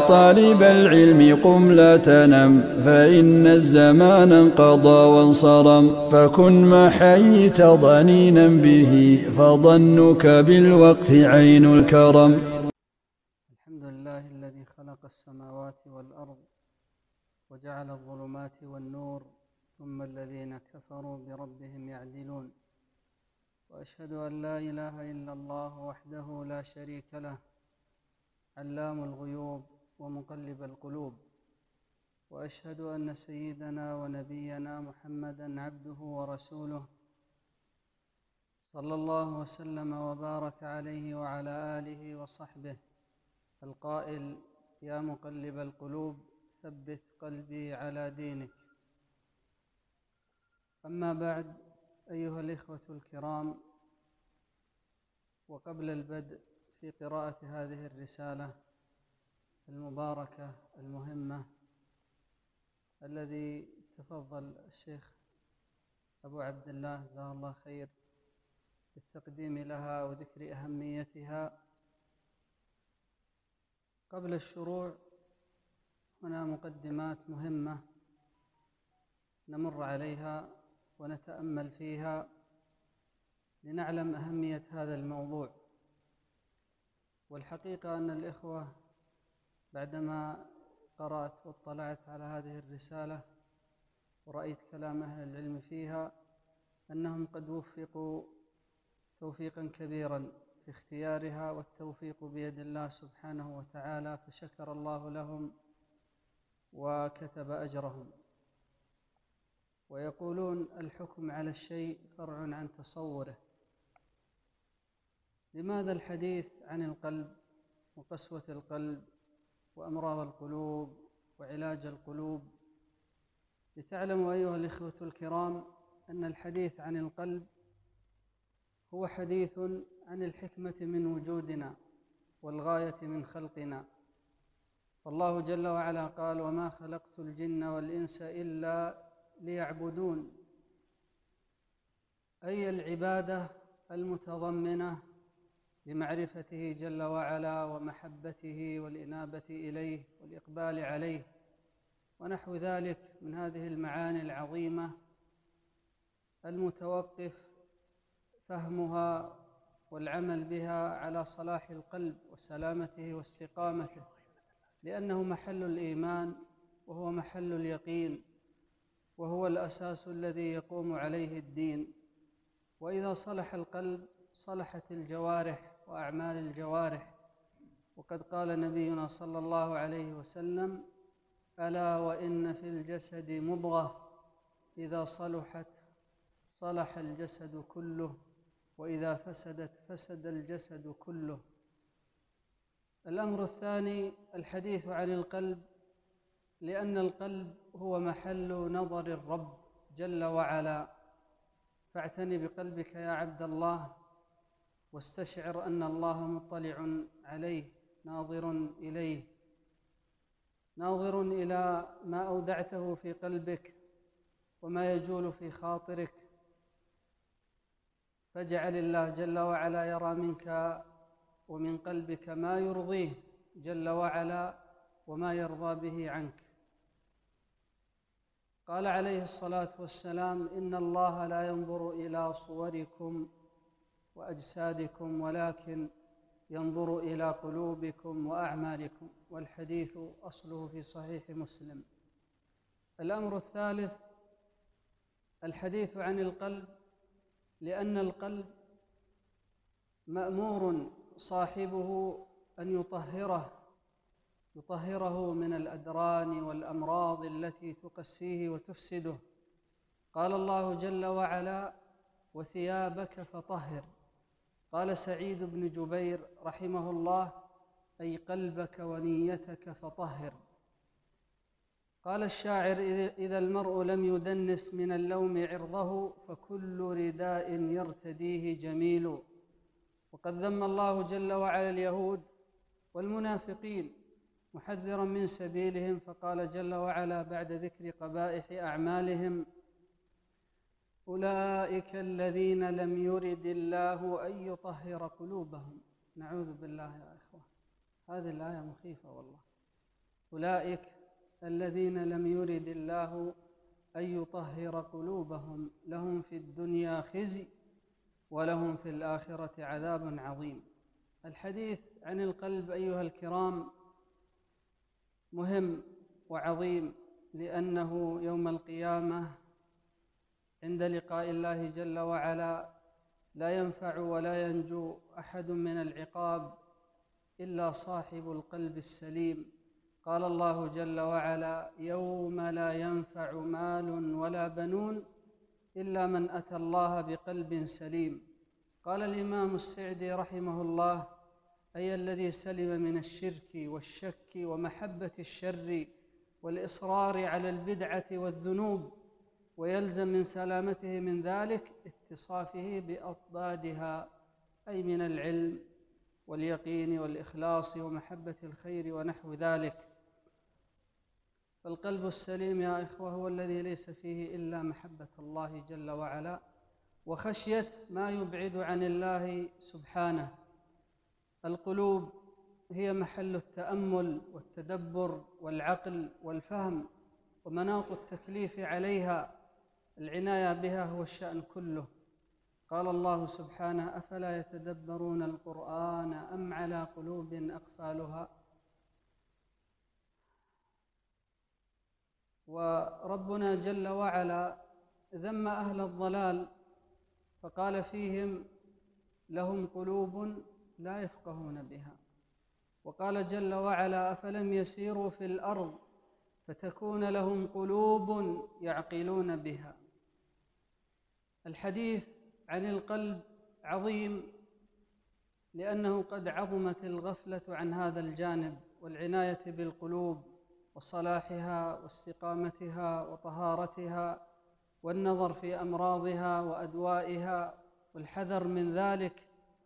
طالب العلم قم لا تنم، فإن الزمان انقضى وانصرم، فكن ما حييت ضنينا به، فظنك بالوقت عين الكرم. الحمد لله الذي خلق السماوات والأرض وجعل الظلمات والنور، ثم الذين كفروا بربهم يعدلون. وأشهد أن لا إله إلا الله وحده لا شريك له، علام الغيوب ومقلب القلوب. وأشهد أن سيدنا ونبينا محمدًا عبده ورسوله، صلى الله وسلم وبارك عليه وعلى آله وصحبه، القائل: يا مقلب القلوب ثبت قلبي على دينك. أما بعد، أيها الإخوة الكرام، وقبل البدء في قراءة هذه الرسالة المباركة المهمة الذي تفضل الشيخ أبو عبد الله جزاه الله خير بالتقديم لها وذكر أهميتها، قبل الشروع هنا مقدمات مهمة نمر عليها ونتأمل فيها لنعلم أهمية هذا الموضوع. والحقيقة أن الإخوة بعدما قرأت واطلعت على هذه الرسالة ورأيت كلام أهل العلم فيها أنهم قد وفقوا توفيقا كبيرا في اختيارها، والتوفيق بيد الله سبحانه وتعالى، فشكر الله لهم وكتب أجرهم. ويقولون: الحكم على الشيء فرع عن تصوره. لماذا الحديث عن القلب وقسوة القلب وأمراض القلوب وعلاج القلوب؟ لتعلموا أيها الإخوة الكرام أن الحديث عن القلب هو حديث عن الحكمة من وجودنا والغاية من خلقنا. فالله جل وعلا قال: وما خلقت الجن والإنس إلا ليعبدون، أي العبادة المتضمنة لمعرفته جل وعلا ومحبته والإنابة إليه والإقبال عليه ونحو ذلك من هذه المعاني العظيمة المتوقف فهمها والعمل بها على صلاح القلب وسلامته واستقامته، لأنه محل الإيمان وهو محل اليقين وهو الأساس الذي يقوم عليه الدين. وإذا صلح القلب صلحت الجوارح وأعمال الجوارح. وقد قال نبينا صلى الله عليه وسلم: ألا وإن في الجسد مضغة إذا صلحت صلح الجسد كله، وإذا فسدت فسد الجسد كله. الأمر الثاني الحديث عن القلب، لأن القلب هو محل نظر الرب جل وعلا. فاعتن بقلبك يا عبد الله، واستشعر أن الله مطلع عليه، ناظر إليه، ناظر إلى ما أودعته في قلبك وما يجول في خاطرك. فاجعل الله جل وعلا يرى منك ومن قلبك ما يرضيه جل وعلا وما يرضى به عنك. قال عليه الصلاة والسلام: إن الله لا ينظر إلى صوركم وأجسادكم ولكن ينظر إلى قلوبكم وأعمالكم. والحديث أصله في صحيح مسلم. الأمر الثالث الحديث عن القلب، لأن القلب مأمور صاحبه أن يطهره من الأدران والأمراض التي تقسيه وتفسده. قال الله جل وعلا: وثيابك فطهر. قال سعيد بن جبير رحمه الله: أي قلبك ونيتك فطهر. قال الشاعر: إذا المرء لم يدنس من اللوم عرضه، فكل رداء يرتديه جميل. وقد ذم الله جل وعلا اليهود والمنافقين محذرا من سبيلهم، فقال جل وعلا بعد ذكر قبائح أعمالهم: أولئك الذين لم يرد الله أن يطهر قلوبهم. نعوذ بالله يا إخوة، هذه الآية مخيفة والله. أولئك الذين لم يرد الله أن يطهر قلوبهم لهم في الدنيا خزي ولهم في الآخرة عذاب عظيم. الحديث عن القلب أيها الكرام مهم وعظيم، لأنه يوم القيامة عند لقاء الله جل وعلا لا ينفع ولا ينجو أحد من العقاب إلا صاحب القلب السليم. قال الله جل وعلا: يوم لا ينفع مال ولا بنون إلا من أتى الله بقلب سليم. قال الإمام السعدي رحمه الله: أي الذي سلم من الشرك والشك ومحبة الشر والإصرار على البدعة والذنوب، ويلزم من سلامته من ذلك اتصافه بأضدادها، أي من العلم واليقين والإخلاص ومحبة الخير ونحو ذلك. فالقلب السليم يا إخوة هو الذي ليس فيه إلا محبة الله جل وعلا وخشية ما يبعد عن الله سبحانه. القلوب هي محل التأمل والتدبر والعقل والفهم، ومناط التكليف عليها، العناية بها هو الشأن كله. قال الله سبحانه: أفلا يتدبرون القرآن أم على قلوب أقفالها. وربنا جل وعلا ذم أهل الضلال فقال فيهم: لهم قلوب لا يفقهون بها. وقال جل وعلا: أفلم يسيروا في الأرض فتكون لهم قلوب يعقلون بها. الحديث عن القلب عظيم، لأنه قد عظمت الغفلة عن هذا الجانب، والعناية بالقلوب وصلاحها واستقامتها وطهارتها، والنظر في أمراضها وأدوائها والحذر من ذلك.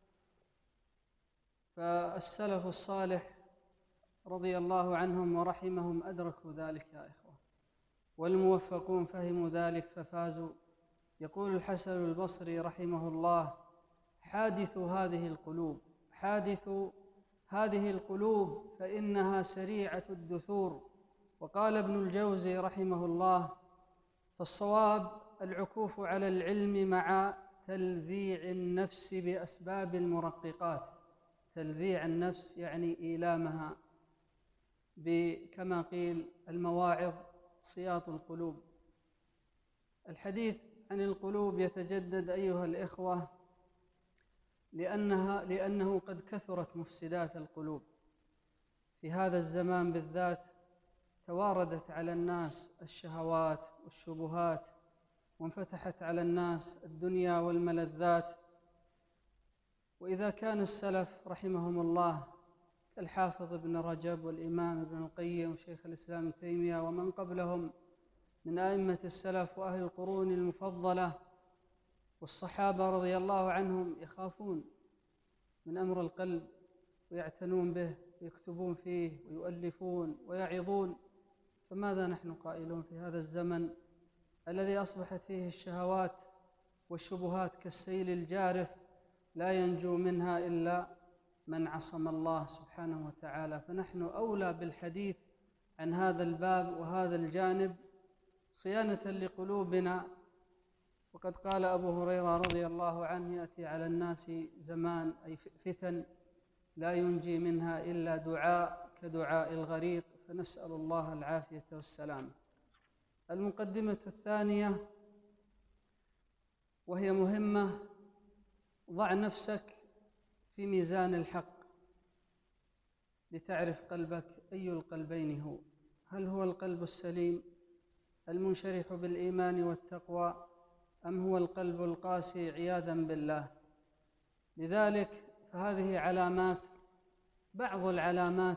فالسلف الصالح رضي الله عنهم ورحمهم أدركوا ذلك يا إخوة، والموفقون فهموا ذلك ففازوا. يقول الحسن البصري رحمه الله: حادث هذه القلوب فإنها سريعة الدثور. وقال ابن الجوزي رحمه الله: فالصواب العكوف على العلم مع تلذيع النفس بأسباب المرققات. تلذيع النفس يعني إيلامها، كما قيل: المواعظ صياط القلوب. الحديث عن القلوب يتجدد أيها الإخوة لأنه قد كثرت مفسدات القلوب في هذا الزمان بالذات. تواردت على الناس الشهوات والشبهات، وانفتحت على الناس الدنيا والملذات. وإذا كان السلف رحمهم الله كالحافظ ابن رجب والإمام ابن القيم وشيخ الإسلام ابن تيمية ومن قبلهم من أئمة السلف وأهل القرون المفضلة والصحابة رضي الله عنهم يخافون من أمر القلب ويعتنون به ويكتبون فيه ويؤلفون ويعظون، فماذا نحن قائلون في هذا الزمن الذي أصبحت فيه الشهوات والشبهات كالسيل الجارف لا ينجو منها إلا من عصم الله سبحانه وتعالى؟ فنحن أولى بالحديث عن هذا الباب وهذا الجانب صيانة لقلوبنا. وقد قال أبو هريرة رضي الله عنه: يأتي على الناس زمان، أي فتن، لا ينجي منها إلا دعاء كدعاء الغريق، فنسأل الله العافية والسلام. المقدمة الثانية وهي مهمة: ضع نفسك في ميزان الحق لتعرف قلبك أي القلبين هو. هل هو القلب السليم المنشرح بالإيمان والتقوى، أم هو القلب القاسي عياذا بالله؟ لذلك فهذه علامات، بعض العلامات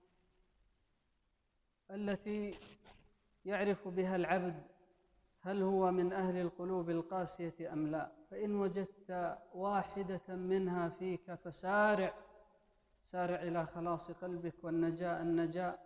التي يعرف بها العبد هل هو من أهل القلوب القاسية أم لا. فإن وجدت واحدة منها فيك فسارع إلى خلاص قلبك والنجاة.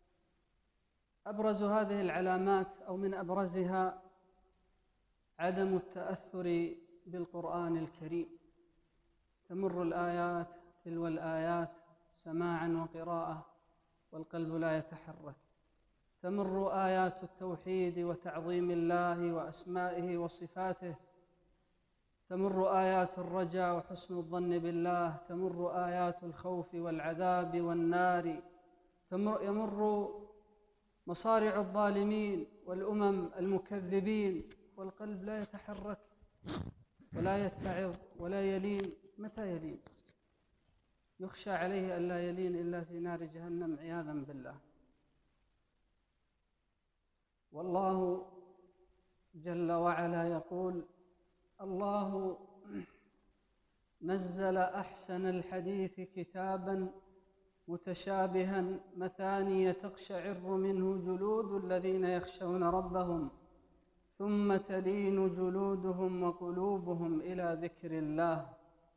أبرز هذه العلامات أو من أبرزها عدم التأثر بالقرآن الكريم. تمر الآيات تلو الآيات سماعا وقراءة والقلب لا يتحرك. تمر آيات التوحيد وتعظيم الله وأسمائه وصفاته، تمر آيات الرجاء وحسن الظن بالله، تمر آيات الخوف والعذاب والنار، يمر مصارع الظالمين والأمم المكذبين، والقلب لا يتحرك ولا يتعظ ولا يلين. متى يلين؟ يخشى عليه ألا يلين إلا في نار جهنم عياذا بالله. والله جل وعلا يقول: الله نزل أحسن الحديث كتابا متشابها مثانية تقشعر منه جلود الذين يخشون ربهم ثم تلين جلودهم وقلوبهم إلى ذكر الله.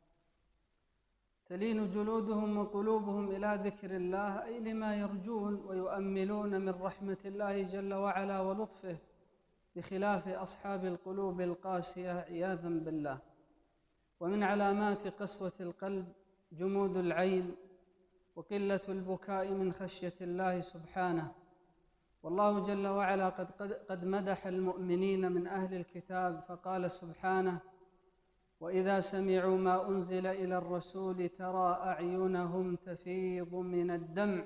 تلين جلودهم وقلوبهم إلى ذكر الله أي لما يرجون ويؤملون من رحمة الله جل وعلا ولطفه، بخلاف أصحاب القلوب القاسية عياذا بالله. ومن علامات قسوة القلب جمود العين وقلة البكاء من خشية الله سبحانه. والله جل وعلا قد مدح المؤمنين من أهل الكتاب فقال سبحانه: وإذا سمعوا ما أنزل إلى الرسول ترى أعينهم تفيض من الدمع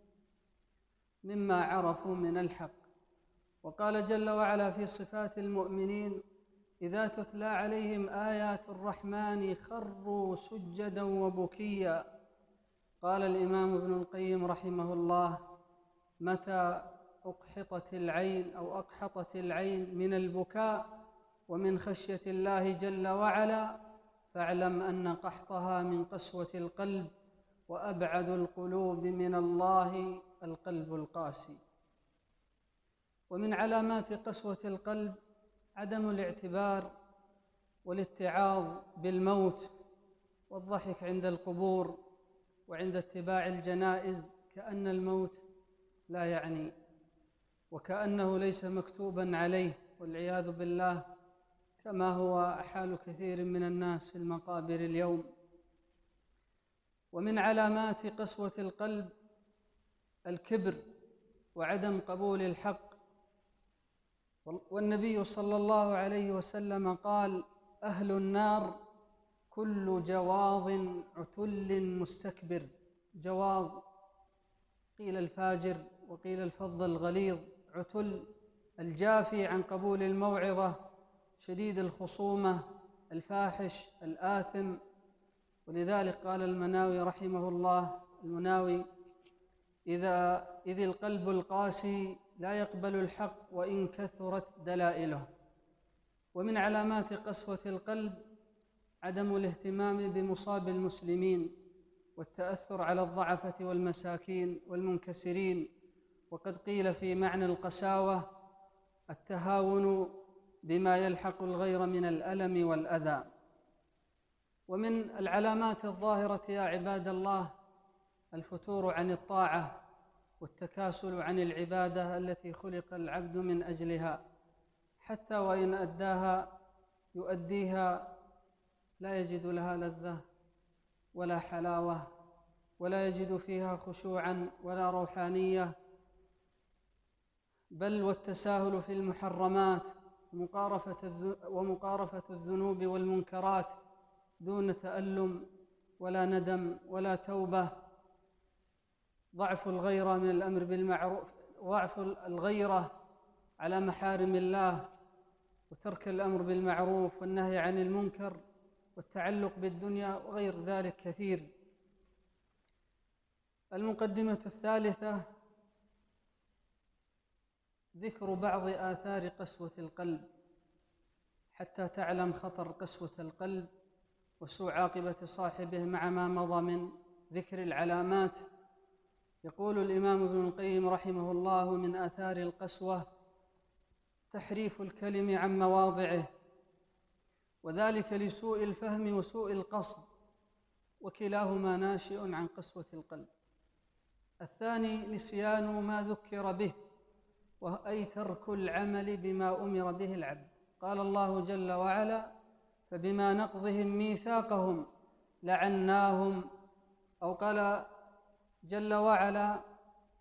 مما عرفوا من الحق. وقال جل وعلا في صفات المؤمنين: إذا تتلى عليهم آيات الرحمن خروا سجدا وبكيا. قال الإمام ابن القيم رحمه الله: متى أقحطت العين من البكاء ومن خشية الله جل وعلا فاعلم أن قحطها من قسوة القلب، وأبعد القلوب من الله القلب القاسي. ومن علامات قسوة القلب عدم الاعتبار والاتعاظ بالموت والضحك عند القبور وعند اتباع الجنائز، كأن الموت لا يعني وكأنه ليس مكتوبا عليه، والعياذ بالله، كما هو حال كثير من الناس في المقابر اليوم. ومن علامات قسوة القلب الكبر وعدم قبول الحق. والنبي صلى الله عليه وسلم قال: أهل النار كل جواظ عتل مستكبر. جواظ قيل الفاجر وقيل الفظ الغليظ، عتل الجافي عن قبول الموعظة، شديد الخصومة، الفاحش الآثم. ولذلك قال المناوي رحمه الله: إذ القلب القاسي لا يقبل الحق وإن كثرت دلائله. ومن علامات قسوة القلب عدم الاهتمام بمصاب المسلمين والتأثر على الضعفة والمساكين والمنكسرين. وقد قيل في معنى القساوة التهاون بما يلحق الغير من الألم والأذى. ومن العلامات الظاهرة يا عباد الله الفتور عن الطاعة والتكاسل عن العبادة التي خلق العبد من أجلها، حتى وإن يؤديها لا يجد لها لذة ولا حلاوة، ولا يجد فيها خشوعا ولا روحانية، بل والتساهل في المحرمات ومقارفة الذنوب والمنكرات دون تألم ولا ندم ولا توبة. ضعف الغيرة من الأمر بالمعروف، ضعف الغيرة على محارم الله، وترك الأمر بالمعروف والنهي عن المنكر، والتعلق بالدنيا وغير ذلك كثير. المقدمة الثالثة ذكر بعض آثار قسوة القلب حتى تعلم خطر قسوة القلب وسوء عاقبة صاحبه مع ما مضى من ذكر العلامات. يقول الإمام ابن القيم رحمه الله: من آثار القسوة تحريف الكلم عن مواضعه، وذلك لسوء الفهم وسوء القصد، وكلاهما ناشئ عن قسوة القلب. الثاني نسيان ما ذكر به، أي ترك العمل بما أمر به العبد. قال الله جل وعلا: فبما نقضهم ميثاقهم لعناهم. أو قال جل وعلا: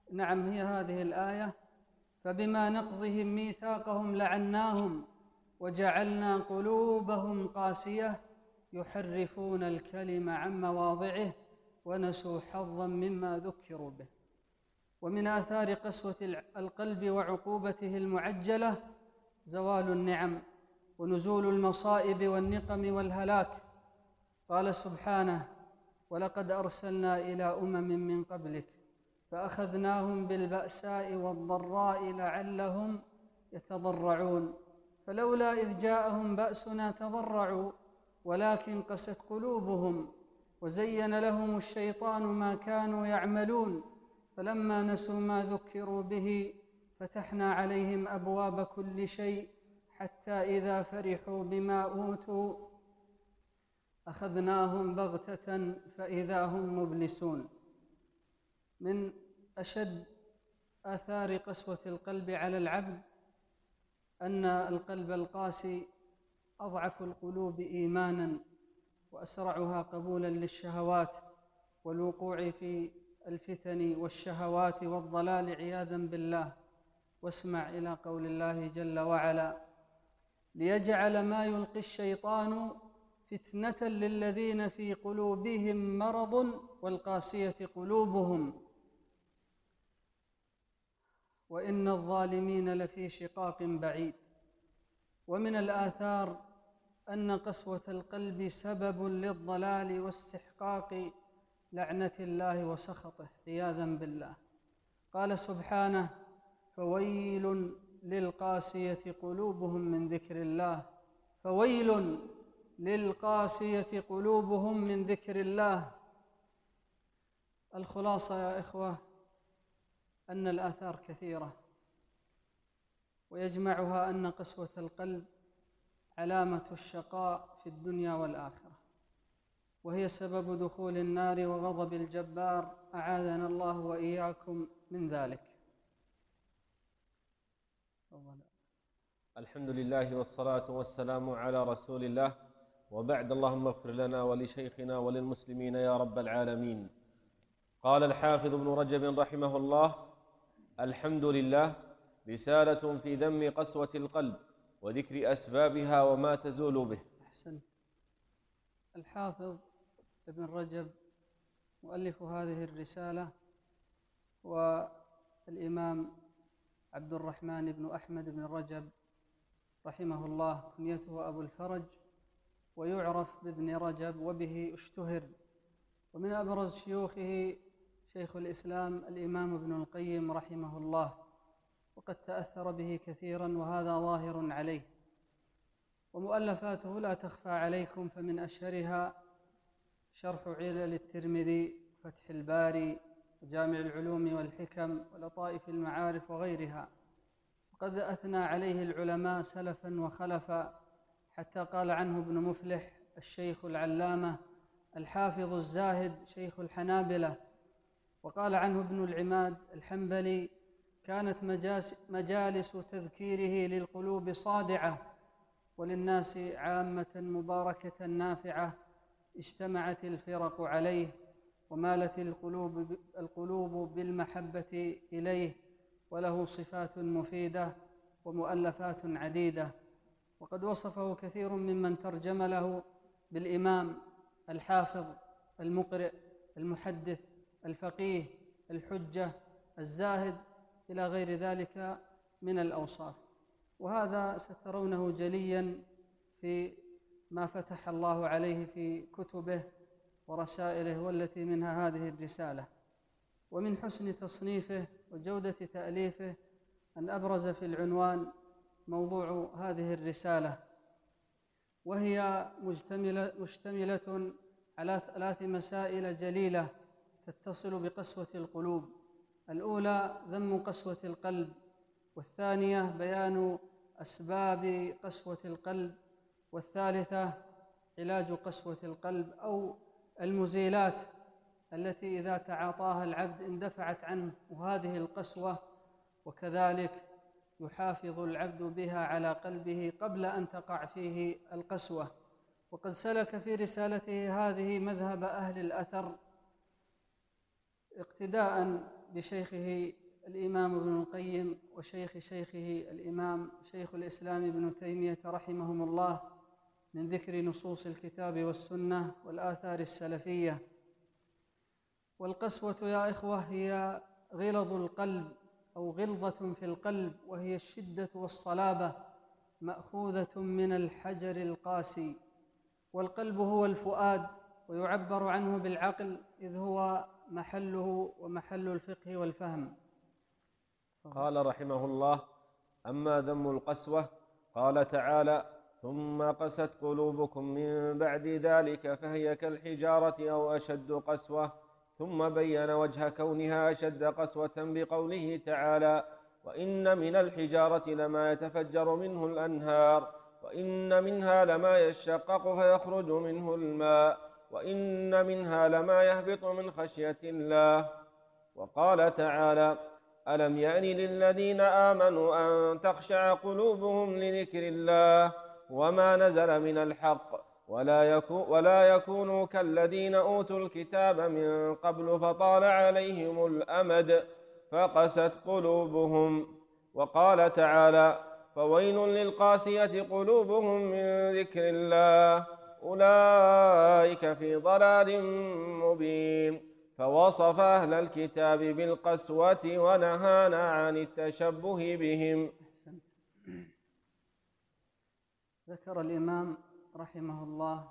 نعم هي هذه الآية: فبما نقضهم ميثاقهم لعناهم وجعلنا قلوبهم قاسية يحرفون الكلم عن مواضعه ونسوا حظا مما ذكروا به. ومن آثار قسوة القلب وعقوبته المعجلة زوال النعم ونزول المصائب والنقم والهلاك. قال سبحانه: ولقد أرسلنا إلى من قبلك فأخذناهم بالبأساء والضراء لعلهم يتضرعون فلولا إذ جاءهم بأسنا تضرعوا ولكن قست قلوبهم وزين لهم الشيطان ما كانوا يعملون فلما نسوا ما ذكروا به فتحنا عليهم أبواب كل شيء حتى إذا فرحوا بما أوتوا أخذناهم بغتة فإذا هم مبلسون. من أشد آثار قسوة القلب على العبد أن القلب القاسي أضعف القلوب إيماناً وأسرعها قبولاً للشهوات والوقوع في الفتن والشهوات والضلال عياذاً بالله. واسمع إلى قول الله جل وعلا: ليجعل ما يلقي الشيطان فتنة للذين في قلوبهم مرض والقاسية قلوبهم وإن الظالمين لفي شقاق بعيد. ومن الآثار أن قسوة القلب سبب للضلال واستحقاق لعنة الله وسخطه عياذا بالله. قال سبحانه: فويل للقاسية قلوبهم من ذكر الله. فويل للقاسية قلوبهم من ذكر الله. الخلاصة يا إخوة أن الآثار كثيرة، ويجمعها أن قسوة القلب علامة الشقاء في الدنيا والآخرة، وهي سبب دخول النار وغضب الجبار، أعاذنا الله وإياكم من ذلك. الحمد لله والصلاة والسلام على رسول الله، وبعد. اللهم اغفر لنا ولشيخنا وللمسلمين يا رب العالمين. قال الحافظ ابن رجب رحمه الله: الحمد لله رسالة في ذم قسوة القلب وذكر أسبابها وما تزول به. أحسنت. الحافظ ابن رجب مؤلف هذه الرسالة والإمام عبد الرحمن بن أحمد بن رجب رحمه الله، كنيته أبو الفرج، ويعرف بابن رجب وبه اشتهر. ومن أبرز شيوخه شيخ الإسلام الإمام ابن القيم رحمه الله، وقد تأثر به كثيرا وهذا ظاهر عليه. ومؤلفاته لا تخفى عليكم، فمن أشهرها شرح علل الترمذي، فتح الباري، وجامع العلوم والحكم، ولطائف المعارف وغيرها. وقد أثنى عليه العلماء سلفا وخلفا، حتى قال عنه ابن مفلح الشيخ العلامة الحافظ الزاهد شيخ الحنابلة، وقال عنه ابن العماد الحنبلي: كانت مجالس تذكيره للقلوب صادعة وللناس عامة مباركة نافعة، اجتمعت الفرق عليه ومالت القلوب بالمحبة إليه، وله صفات مفيدة ومؤلفات عديدة. وقد وصفه كثير ممن ترجم له بالإمام الحافظ المقرئ المحدث الفقيه الحجة الزاهد إلى غير ذلك من الأوصاف. وهذا سترونه جليا في ما فتح الله عليه في كتبه ورسائله، والتي منها هذه الرسالة. ومن حسن تصنيفه وجودة تأليفه أن أبرز في العنوان موضوع هذه الرسالة، وهي مشتملة على 3 مسائل جليلة تتصل بقسوة القلوب. الأولى ذم قسوة القلب، والثانية بيان أسباب قسوة القلب، والثالثة علاج قسوة القلب أو المزيلات التي إذا تعاطاها العبد اندفعت عنه هذه القسوة، وكذلك يحافظ العبد بها على قلبه قبل أن تقع فيه القسوة. وقد سلك في رسالته هذه مذهب أهل الأثر اقتداء بشيخه الإمام ابن القيم وشيخ شيخه الإمام شيخ الإسلام ابن تيمية رحمهم الله من ذكر نصوص الكتاب والسنة والآثار السلفية. والقسوة يا إخوة هي غلظ القلب أو غلظة في القلب، وهي الشدة والصلابة مأخوذة من الحجر القاسي. والقلب هو الفؤاد، ويعبر عنه بالعقل إذ هو محله ومحل الفقه والفهم. قال رحمه الله: أما ذم القسوة قال تعالى: ثم قست قلوبكم من بعد ذلك فهي كالحجارة أو أشد قسوة. ثم بين وجه كونها أشد قسوة بقوله تعالى: وإن من الحجارة لما يتفجر منه الأنهار، وإن منها لما يشقق فيخرج منه الماء، وإن منها لما يهبط من خشية الله. وقال تعالى: ألم يأن للذين آمنوا أن تخشع قلوبهم لذكر الله وما نزل من الحق ولا يكونوا كالذين أوتوا الكتاب من قبل فطال عليهم الأمد فقست قلوبهم. وقال تعالى: فويل للقاسية قلوبهم من ذكر الله أولئك في ضلال مبين. فوصف أهل الكتاب بالقسوة ونهانا عن التشبه بهم. ذكر الإمام رحمه الله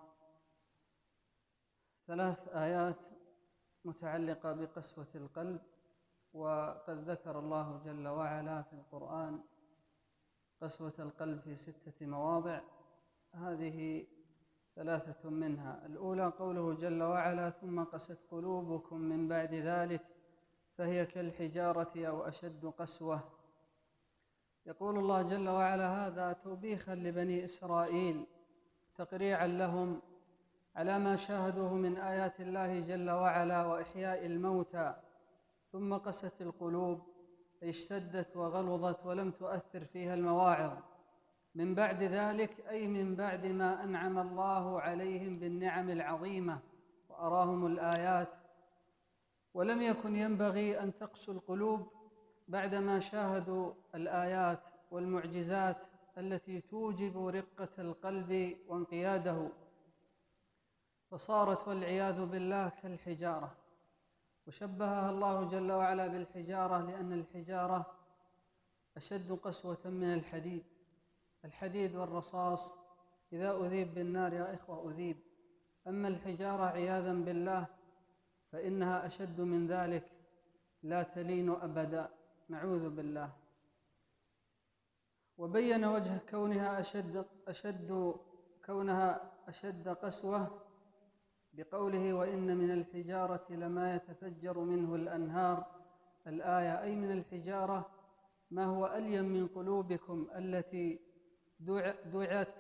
3 آيات متعلقة بقسوة القلب، وقد ذكر الله جل وعلا في القرآن قسوة القلب في 6 مواضع، هذه 3 منها. الأولى قوله جل وعلا: ثم قست قلوبكم من بعد ذلك فهي كالحجارة أو أشد قسوة. يقول الله جل وعلا هذا توبيخا لبني إسرائيل، تقريعا لهم على ما شاهدوه من آيات الله جل وعلا وإحياء الموتى. ثم قست القلوب أي اشتدت وغلظت ولم تؤثر فيها المواعظ. من بعد ذلك أي من بعد ما أنعم الله عليهم بالنعم العظيمة وأراهم الآيات. ولم يكن ينبغي أن تقسو القلوب بعدما شاهدوا الآيات والمعجزات التي توجب رقة القلب وانقياده، فصارت والعياذ بالله كالحجارة. وشبهها الله جل وعلا بالحجارة لأن الحجارة أشد قسوة من الحديد. الحديد والرصاص إذا أذيب بالنار يا إخوة أذيب، أما الحجارة عياذا بالله فإنها أشد من ذلك، لا تلين أبدا، نعوذ بالله. وبين وجه كونها أشد قسوة بقوله: وإن من الحجارة لما يتفجر منه الأنهار. الآية أي من الحجارة ما هو ألين من قلوبكم التي دعت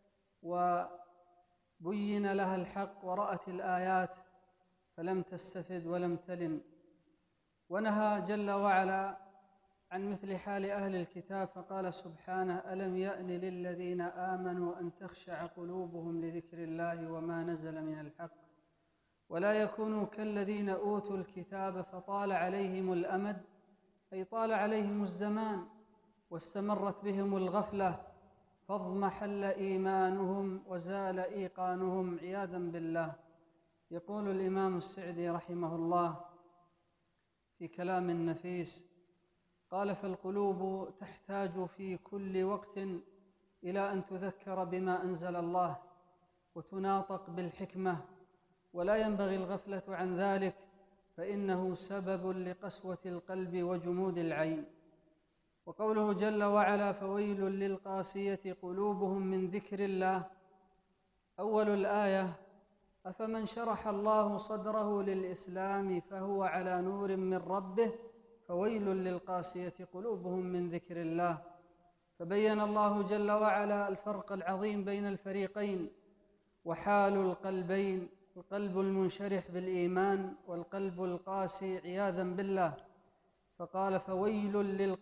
وبين لها الحق ورأت الآيات فلم تستفد ولم تلن. ونهى جل وعلا عن مثل حال أهل الكتاب فقال سبحانه: ألم يأن للذين آمنوا أن تخشع قلوبهم لذكر الله وما نزل من الحق ولا يكونوا كالذين أوتوا الكتاب فطال عليهم الأمد، أي طال عليهم الزمان واستمرت بهم الغفلة فاضمحل إيمانهم وزال إيقانهم عياذا بالله. يقول الإمام السعدي رحمه الله في كلام نفيس قال: فالقلوب تحتاج في كل وقت إلى أن تذكر بما أنزل الله وتناطق بالحكمة، ولا ينبغي الغفلة عن ذلك فإنه سبب لقسوة القلب وجمود العين. وقوله جل وعلا: فويل للقاسية قلوبهم من ذكر الله. أول الآية: أفمن شرح الله صدره للإسلام فهو على نور من ربه فويل للقاسية قلوبهم من ذكر الله. فبين الله جل وعلا الفرق العظيم بين الفريقين وحال القلبين: القلب المنشرح بالإيمان والقلب القاسي عياذا بالله. فقال: فويل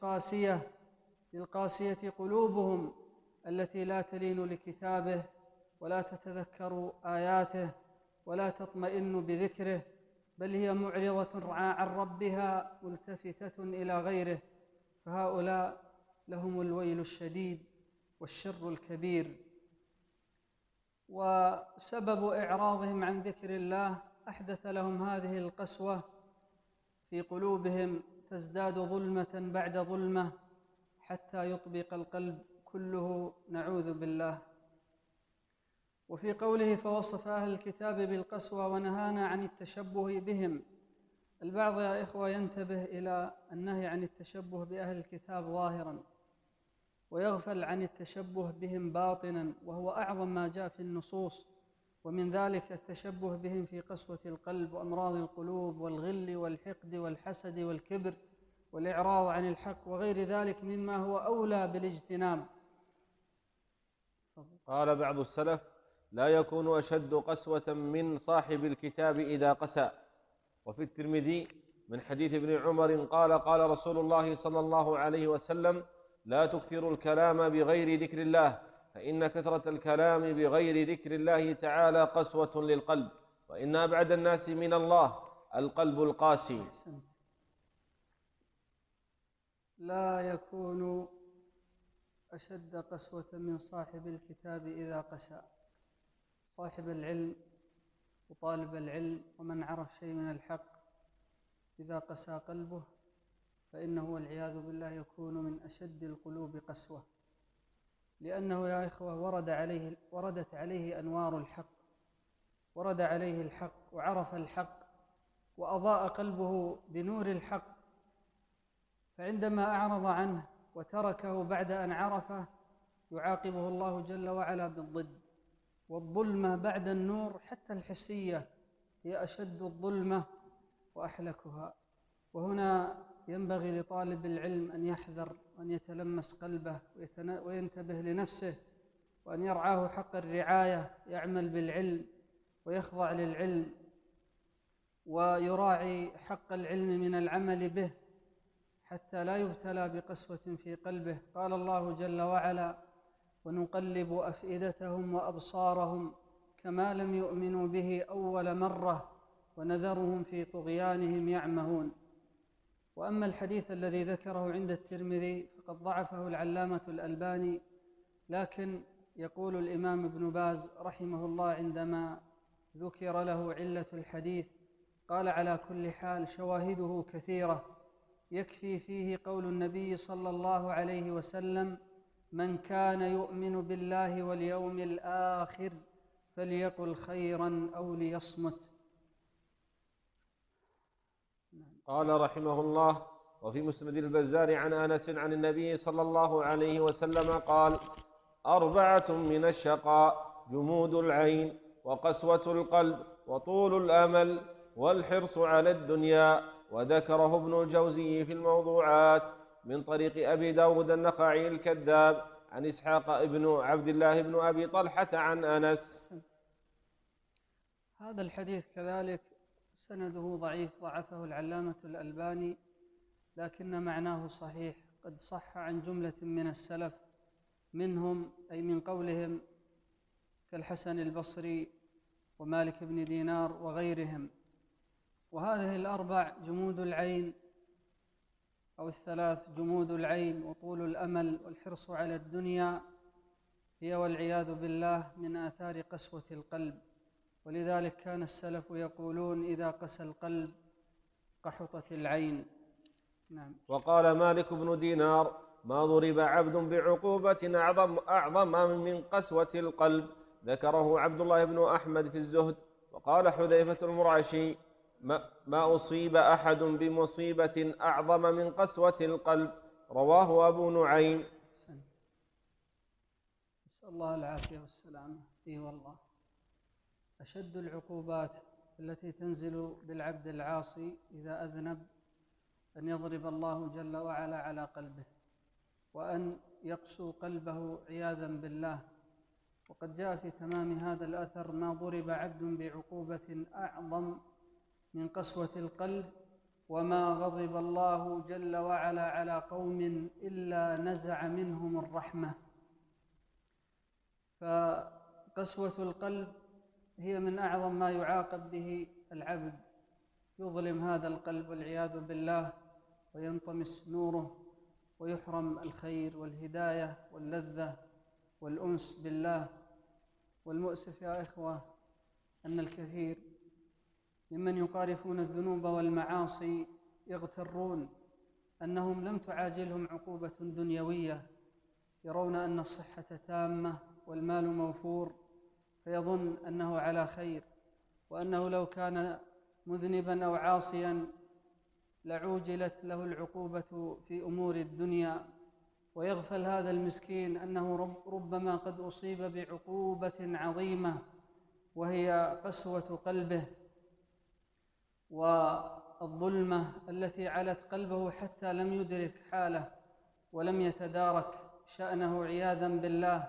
للقاسية قلوبهم التي لا تلين لكتابه ولا تتذكر آياته ولا تطمئن بذكره بل هي معرضة عن ربها ملتفتة إلى غيره، فهؤلاء لهم الويل الشديد والشر الكبير. وسبب إعراضهم عن ذكر الله أحدث لهم هذه القسوة في قلوبهم، تزداد ظلمة بعد ظلمة حتى يطبق القلب كله، نعوذ بالله. وفي قوله فوصف أهل الكتاب بالقسوة ونهانا عن التشبه بهم، البعض يا إخوة ينتبه إلى النهي عن التشبه بأهل الكتاب ظاهراً، ويغفل عن التشبه بهم باطناً، وهو أعظم ما جاء في النصوص، ومن ذلك التشبه بهم في قسوة القلب وأمراض القلوب والغل والحقد والحسد والكبر والإعراض عن الحق وغير ذلك مما هو أولى بالاجتناب. قال بعض السلف: لا يكون أشد قسوة من صاحب الكتاب إذا قسى. وفي الترمذي من حديث ابن عمر قال: قال رسول الله صلى الله عليه وسلم: لا تكثروا الكلام بغير ذكر الله، فإن كثرة الكلام بغير ذكر الله تعالى قسوة للقلب، وإن أبعد الناس من الله القلب القاسي. لا يكون أشد قسوة من صاحب الكتاب إذا قسى. صاحب العلم وطالب العلم ومن عرف شيء من الحق إذا قسى قلبه فإنه والعياذ بالله يكون من أشد القلوب قسوة، لأنه يا إخوة وردت عليه أنوار الحق، ورد عليه الحق وعرف الحق وأضاء قلبه بنور الحق، فعندما أعرض عنه وتركه بعد أن عرفه يعاقبه الله جل وعلا بالضد. والظلمة بعد النور حتى الحسية هي أشد الظلمة وأحلكها. وهنا ينبغي لطالب العلم أن يحذر وأن يتلمس قلبه وينتبه لنفسه، وأن يرعاه حق الرعاية، يعمل بالعلم ويخضع للعلم ويراعي حق العلم من العمل به حتى لا يبتلى بقسوة في قلبه. قال الله جل وعلا: ونقلب أفئدتهم وأبصارهم كما لم يؤمنوا به أول مرة ونذرهم في طغيانهم يعمهون. وأما الحديث الذي ذكره عند الترمذي فقد ضعفه العلامة الألباني، لكن يقول الإمام ابن باز رحمه الله عندما ذكر له علة الحديث قال: على كل حال شواهده كثيرة، يكفي فيه قول النبي صلى الله عليه وسلم: من كان يؤمن بالله واليوم الآخر فليقل خيرا أو ليصمت. قال رحمه الله: وفي مسند البزار عن أنس عن النبي صلى الله عليه وسلم قال: 4 من الشقاء: جمود العين، وقسوة القلب، وطول الأمل، والحرص على الدنيا. وذكره ابن الجوزي في الموضوعات من طريق أبي داود النخعي الكذاب عن إسحاق ابن عبد الله بن أبي طلحة عن أنس. هذا الحديث كذلك سنده ضعيف، ضعفه العلامة الألباني، لكن معناه صحيح، قد صح عن جملة من السلف منهم أي من قولهم كالحسن البصري ومالك بن دينار وغيرهم. وهذه 4 جمود العين أو 3 جمود العين وطول الأمل والحرص على الدنيا هي والعياذ بالله من آثار قسوة القلب، ولذلك كان السلف يقولون: إذا قسى القلب قحطت العين. نعم. وقال مالك بن دينار: ما ضرب عبد بعقوبة أعظم من قسوة القلب. ذكره عبد الله بن أحمد في الزهد. وقال حذيفة المرعشي: ما أصيب أحد بمصيبة أعظم من قسوة القلب. رواه أبو نعيم. نسأل الله العافية والسلامة. إي والله أشد العقوبات التي تنزل بالعبد العاصي إذا أذنب أن يضرب الله جل وعلا على قلبه وأن يقسو قلبه عياذا بالله. وقد جاء في تمام هذا الأثر: ما ضرب عبد بعقوبة أعظم من قسوة القلب، وما غضب الله جل وعلا على قوم إلا نزع منهم الرحمة. فقسوة القلب هي من أعظم ما يعاقب به العبد، يظلم هذا القلب والعياذ بالله وينطمس نوره ويحرم الخير والهداية واللذة والأنس بالله. والمؤسف يا إخوة أن الكثير ممن يقارفون الذنوب والمعاصي يغترون أنهم لم تعاجلهم عقوبة دنيوية، يرون أن الصحة تامة والمال موفور، فيظن أنه على خير، وأنه لو كان مذنبا أو عاصيا لعوجلت له العقوبة في أمور الدنيا. ويغفل هذا المسكين أنه ربما قد أصيب بعقوبة عظيمة، وهي قسوة قلبه والظلمة التي علت قلبه حتى لم يدرك حاله ولم يتدارك شأنه عياذا بالله.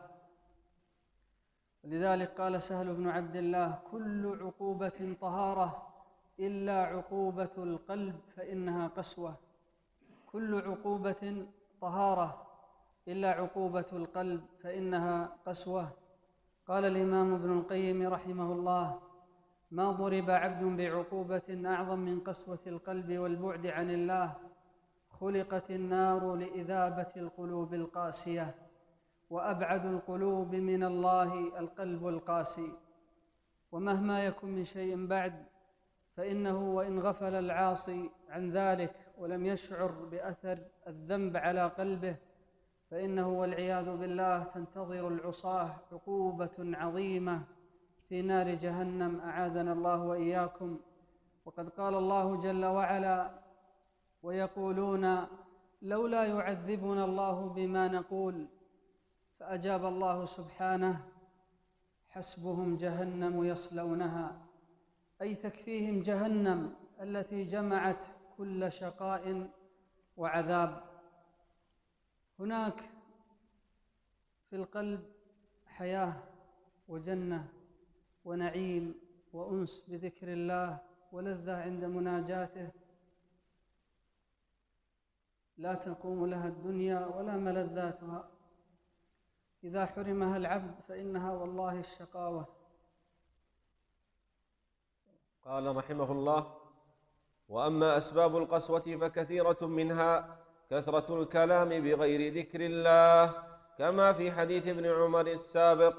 لذلك قال سهل بن عبد الله: كل عقوبة طهارة إلا عقوبة القلب فإنها قسوة. كل عقوبة طهارة إلا عقوبة القلب فإنها قسوة. قال الإمام ابن القيم رحمه الله: ما ضرب عبد بعقوبة أعظم من قسوة القلب والبعد عن الله. خلقت النار لإذابة القلوب القاسية، وأبعد القلوب من الله القلب القاسي. ومهما يكن من شيء بعد فإنه وإن غفل العاصي عن ذلك ولم يشعر بأثر الذنب على قلبه، فإنه والعياذ بالله تنتظر العصاة عقوبة عظيمة في نار جهنم، أعاذنا الله وإياكم. وقد قال الله جل وعلا: ويقولون لولا يعذبنا الله بما نقول، فأجاب الله سبحانه: حسبهم جهنم يصلونها، أي تكفيهم جهنم التي جمعت كل شقاء وعذاب. هناك في القلب حياة وجنة ونعيم وأنس بذكر الله ولذة عند مناجاته، لا تقوم لها الدنيا ولا ملذاتها. إذا حرمها العبد فإنها والله الشقاوة. قال رحمه الله: وأما أسباب القسوة فكثيرة منها كثرة الكلام بغير ذكر الله، كما في حديث ابن عمر السابق.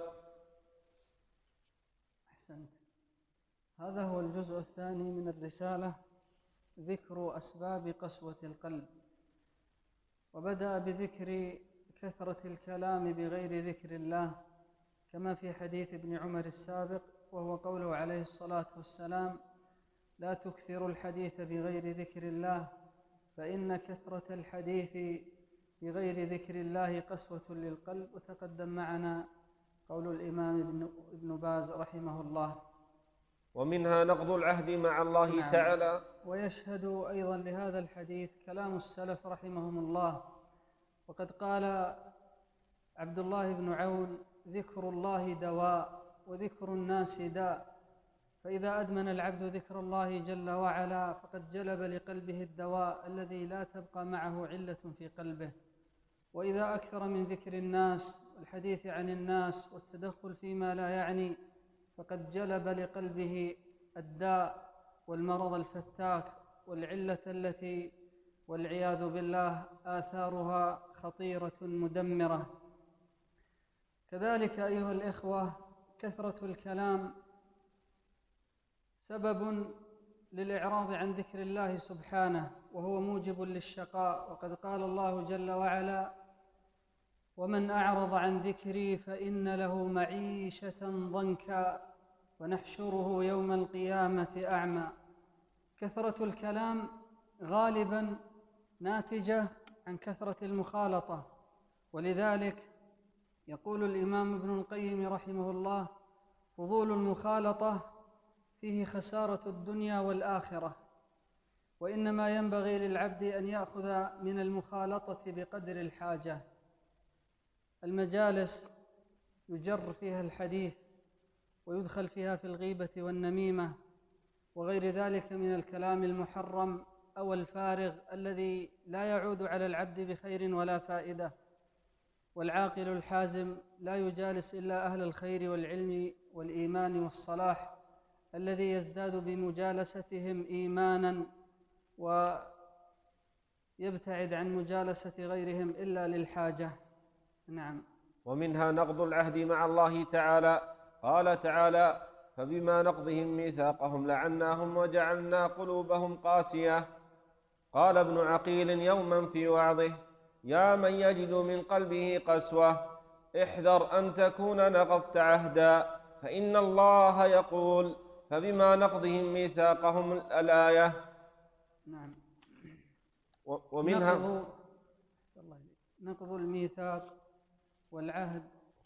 أحسنت. هذا هو الجزء الثاني من الرسالة، ذكر أسباب قسوة القلب. وبدأ بذكر كثرة الكلام بغير ذكر الله، كما في حديث ابن عمر السابق، وهو قوله عليه الصلاة والسلام: لا تكثروا الحديث بغير ذكر الله، فإن كثرة الحديث بغير ذكر الله قسوة للقلب. وتقدم معنا قول الإمام ابن باز رحمه الله. ومنها نقض العهد مع الله تعالى. ويشهد أيضا لهذا الحديث كلام السلف رحمهم الله. وقد قال عبد الله بن عون: ذكر الله دواء وذكر الناس داء، فإذا أدمن العبد ذكر الله جل وعلا فقد جلب لقلبه الدواء الذي لا تبقى معه علة في قلبه. وإذا أكثر من ذكر الناس والحديث عن الناس والتدخل فيما لا يعني فقد جلب لقلبه الداء والمرض الفتاك والعلة التي والعياذ بالله آثارها خطيرة مدمرة. كذلك أيها الإخوة، كثرة الكلام سبب للإعراض عن ذكر الله سبحانه، وهو موجب للشقاء. وقد قال الله جل وعلا: ومن أعرض عن ذكري فإن له معيشة ضنكا ونحشره يوم القيامة أعمى. كثرة الكلام غالبا ناتجة عن كثرة المخالطة، ولذلك يقول الإمام ابن القيم رحمه الله: فضول المخالطة فيه خسارة الدنيا والآخرة، وإنما ينبغي للعبد أن يأخذ من المخالطة بقدر الحاجة. المجالس يجر فيها الحديث ويدخل فيها في الغيبة والنميمة وغير ذلك من الكلام المحرم أو الفارغ الذي لا يعود على العبد بخير ولا فائدة. والعاقل الحازم لا يجالس إلا أهل الخير والعلم والإيمان والصلاح الذي يزداد بمجالستهم إيمانا ويبتعد عن مجالسة غيرهم إلا للحاجة. نعم. ومنها نقض العهد مع الله تعالى. قال تعالى: فبما نقضهم ميثاقهم لعناهم وجعلنا قلوبهم قاسية. قال ابن عقيل يوما في وعظه: يا من يجد من قلبه قسوة، احذر أن تكون نقضت عهدا، فإن الله يقول: فبما نقضهم ميثاقهم، الآية. نعم. ومنها نقض الميثاق والعهد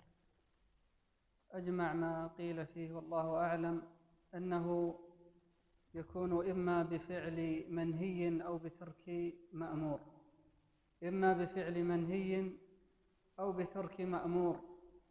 أجمع ما قيل فيه والله أعلم أنه يكون إما بفعل منهي أو بترك مأمور، إما بفعل منهي أو بترك مأمور،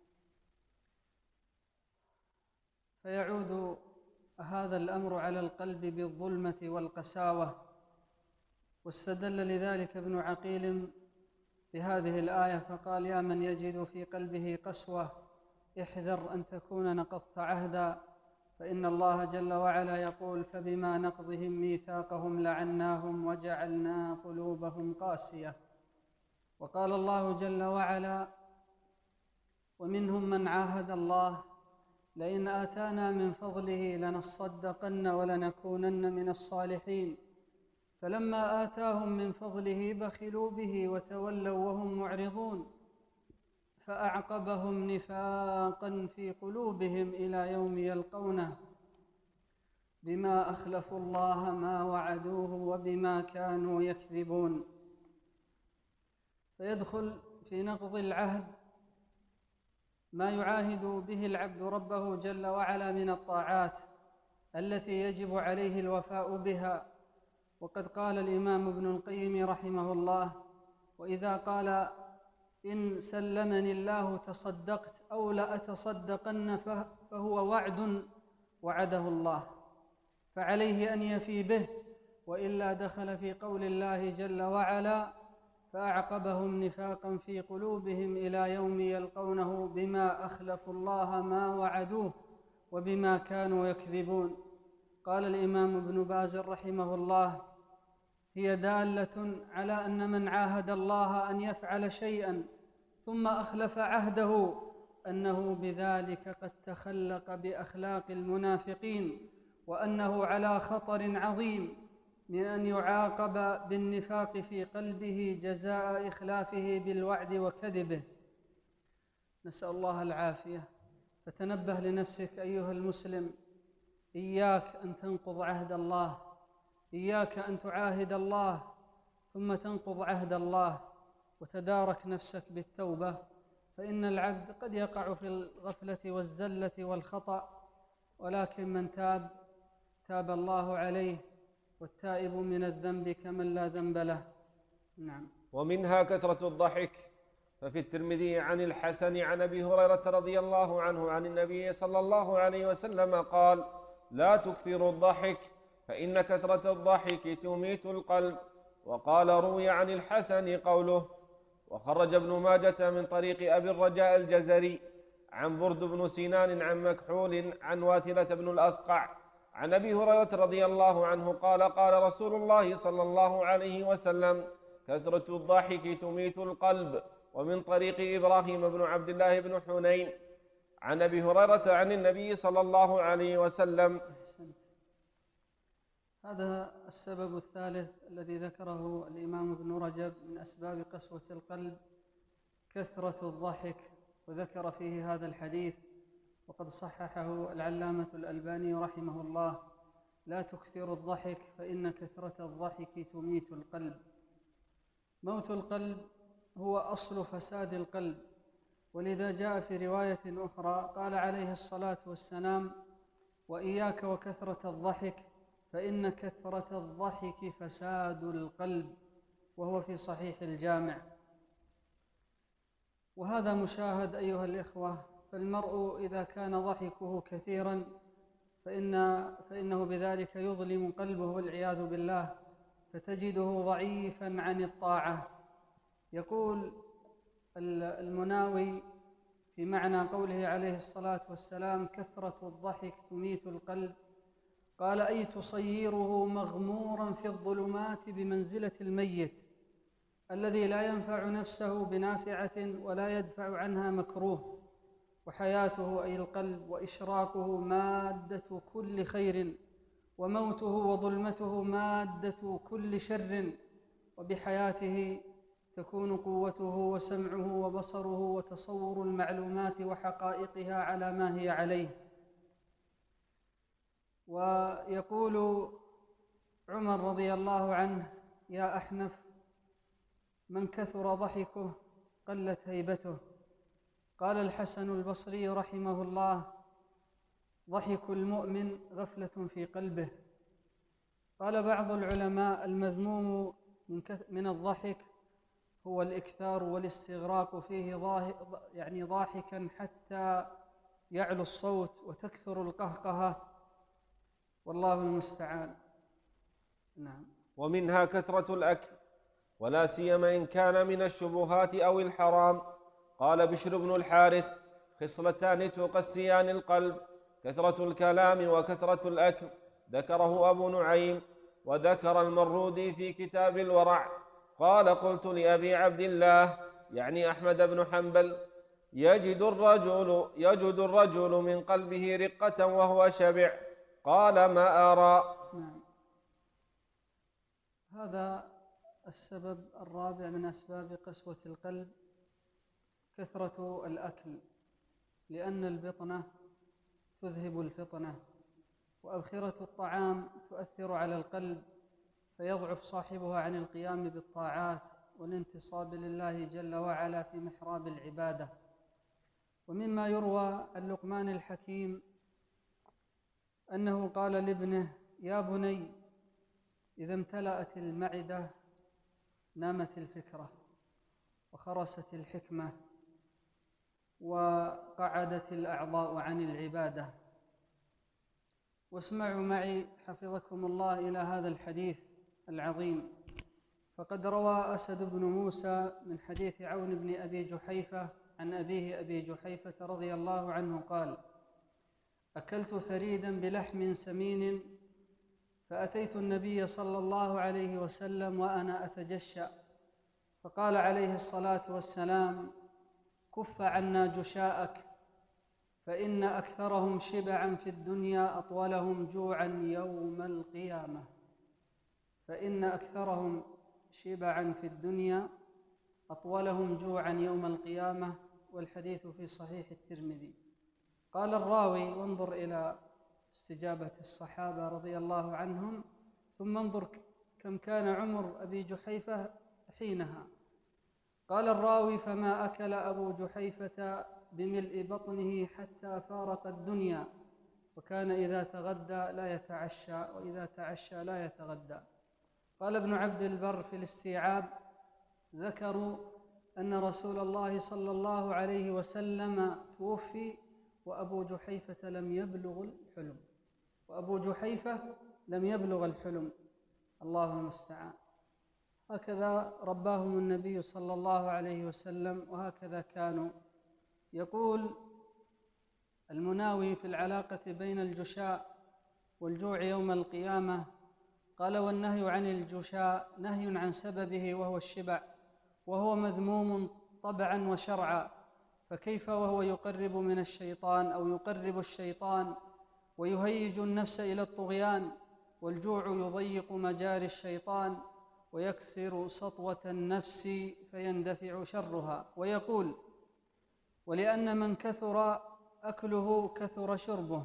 فيعود هذا الأمر على القلب بالظلمة والقساوة. واستدل لذلك ابن عقيل بهذه الآية فقال: يا من يجد في قلبه قسوة، احذر أن تكون نقضت عهدا، فإن الله جل وعلا يقول: فبما نقضهم ميثاقهم لعناهم وجعلنا قلوبهم قاسية. وقال الله جل وعلا: ومنهم من عاهد الله لئن آتانا من فضله لنصدقن ولنكونن من الصالحين، فلما آتاهم من فضله بخلوا به وتولوا وهم معرضون، فأعقبهم نفاقا في قلوبهم إلى يوم يلقونه بما أخلفوا الله ما وعدوه وبما كانوا يكذبون. فيدخل في نقض العهد ما يعاهد به العبد ربه جل وعلا من الطاعات التي يجب عليه الوفاء بها. وقد قال الإمام ابن القيم رحمه الله: وإذا قال إن سلمني الله تصدقت أو لأتصدقن فهو وعد وعده الله، فعليه أن يفي به، وإلا دخل في قول الله جل وعلا: فأعقبهم نفاقا في قلوبهم إلى يوم يلقونه بما أخلفوا الله ما وعدوه وبما كانوا يكذبون. قال الإمام ابن باز رحمه الله: هي دالة على أن من عاهد الله أن يفعل شيئا ثم أخلف عهده أنه بذلك قد تخلق بأخلاق المنافقين، وأنه على خطر عظيم من أن يعاقب بالنفاق في قلبه جزاء إخلافه بالوعد وكذبه. نسأل الله العافية. فتنبه لنفسك أيها المسلم، إياك أن تنقض عهد الله، إياك أن تعاهد الله ثم تنقض عهد الله، وتدارك نفسك بالتوبة، فإن العبد قد يقع في الغفلة والزلة والخطأ، ولكن من تاب تاب الله عليه، والتائب من الذنب كمن لا ذنب له. نعم. ومنها كثرة الضحك. ففي الترمذي عن الحسن عن أبي هريرة رضي الله عنه عن النبي صلى الله عليه وسلم قال: لا تكثروا الضحك فإن كثرة الضحك تميت القلب. وقال: روي عن الحسن قوله. وخرج ابن ماجة من طريق أبي الرجاء الجزري عن برد بن سنان عن مكحول عن واثلة بن الأصقع عن أبي هريرة رضي الله عنه قال: قال رسول الله صلى الله عليه وسلم: كثرة الضحك تميت القلب. ومن طريق إبراهيم بن عبد الله بن حنين عن أبي هريرة عن النبي صلى الله عليه وسلم. هذا السبب الثالث الذي ذكره الإمام ابن رجب من أسباب قسوة القلب، كثرة الضحك، وذكر فيه هذا الحديث وقد صححه العلامة الألباني رحمه الله: لا تكثروا الضحك فإن كثرة الضحك تميت القلب. موت القلب هو أصل فساد القلب، ولذا جاء في رواية أخرى قال عليه الصلاة والسلام: وإياك وكثرة الضحك فإن كثرة الضحك فساد القلب، وهو في صحيح الجامع. وهذا مشاهد أيها الإخوة، فالمرء إذا كان ضحكه كثيرا فإنه بذلك يظلم قلبه والعياذ بالله، فتجده ضعيفا عن الطاعة. يقول المناوي في معنى قوله عليه الصلاة والسلام: كثرة الضحك تميت القلب، قال: أي تصيره مغمورا في الظلمات بمنزلة الميت الذي لا ينفع نفسه بنافعة ولا يدفع عنها مكروه، وحياته أي القلب وإشراقه مادة كل خير، وموته وظلمته مادة كل شر، وبحياته تكون قوته وسمعه وبصره وتصور المعلومات وحقائقها على ما هي عليه. ويقول عمر رضي الله عنه: يا أحنف، من كثر ضحكه قلت هيبته. قال الحسن البصري رحمه الله: ضحك المؤمن غفلة في قلبه. قال بعض العلماء: المذموم من الضحك هو الإكثار والاستغراق فيه، يعني ضاحكا حتى يعلو الصوت وتكثر القهقهة، والله المستعان. نعم. ومنها كثرة الأكل، ولا سيما إن كان من الشبهات أو الحرام. قال بشر بن الحارث: خصلتان تقسيان القلب: كثرة الكلام وكثرة الأكل. ذكره أبو نعيم. وذكر المرودي في كتاب الورع قال: قلت لأبي عبد الله، يعني أحمد بن حنبل: يجد الرجل من قلبه رقة وهو شبع. قال: ما أرى. نعم. هذا السبب الرابع من أسباب قسوة القلب، كثرة الأكل، لأن البطنة تذهب الفطنة، وأبخرة الطعام تؤثر على القلب، فيضعف صاحبها عن القيام بالطاعات والانتصاب لله جل وعلا في محراب العبادة. ومما يروى عن لقمان الحكيم أنه قال لابنه: يا بني، إذا امتلأت المعدة نامت الفكرة، وخرست الحكمة، وقعدت الأعضاء عن العبادة. واسمعوا معي حفظكم الله إلى هذا الحديث العظيم. فقد روى أسد بن موسى من حديث عون بن أبي جحيفة عن أبيه أبي جحيفة رضي الله عنه قال: أكلت ثريدا بلحم سمين، فأتيت النبي صلى الله عليه وسلم وأنا أتجشأ، فقال عليه الصلاة والسلام: كف عنا جشاءك، فإن أكثرهم شبعا في الدنيا أطولهم جوعا يوم القيامة. فإن أكثرهم شبعا في الدنيا أطولهم جوعا يوم القيامة. والحديث في صحيح الترمذي. قال الراوي: وانظر إلى استجابة الصحابة رضي الله عنهم، ثم انظر كم كان عمر أبي جحيفة حينها. قال الراوي: فما أكل أبو جحيفة بملء بطنه حتى فارق الدنيا، وكان إذا تغدى لا يتعشى، وإذا تعشى لا يتغدى. قال ابن عبد البر في الاستيعاب: ذكروا أن رسول الله صلى الله عليه وسلم توفي وأبو جحيفة لم يبلغ الحلم، وأبو جحيفة لم يبلغ الحلم. الله المستعان. هكذا رباهم النبي صلى الله عليه وسلم، وهكذا كانوا. يقول المناوي في العلاقة بين الجشاء والجوع يوم القيامة، قال: والنهي عن الجشاء نهي عن سببه وهو الشبع، وهو مذموم طبعا وشرعا، فكيف وهو يقرب من الشيطان أو يقرب الشيطان ويهيج النفس إلى الطغيان، والجوع يضيق مجاري الشيطان ويكسر سطوة النفس فيندفع شرها. ويقول: ولأن من كثر أكله كثر شربه،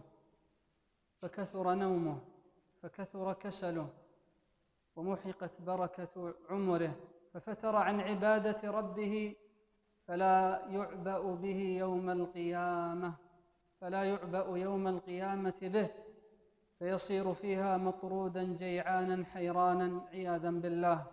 فكثر نومه، فكثر كسله، ومحقت بركة عمره، ففتر عن عبادة ربه، فلا يعبأ به يوم القيامة، فلا يعبأ يوم القيامة به، فيصير فيها مطرودا جيعانا حيرانا عياذا بالله.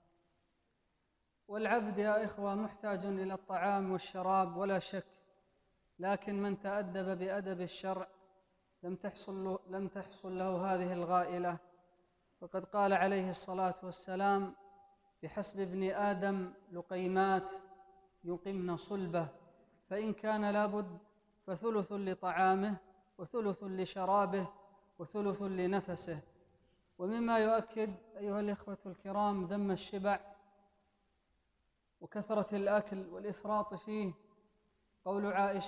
والعبد يا إخوة محتاج إلى الطعام والشراب ولا شك، لكن من تأدب بأدب الشرع لم تحصل له هذه الغائلة. فقد قال عليه الصلاة والسلام: بحسب ابن آدم لقيمات يقمن صلبه، فإن كان لابد فثلث لطعامه وثلث لشرابه وثلث لنفسه. ومما يؤكد أيها الإخوة الكرام ذم الشبع وكثرة الأكل والإفراط فيه قول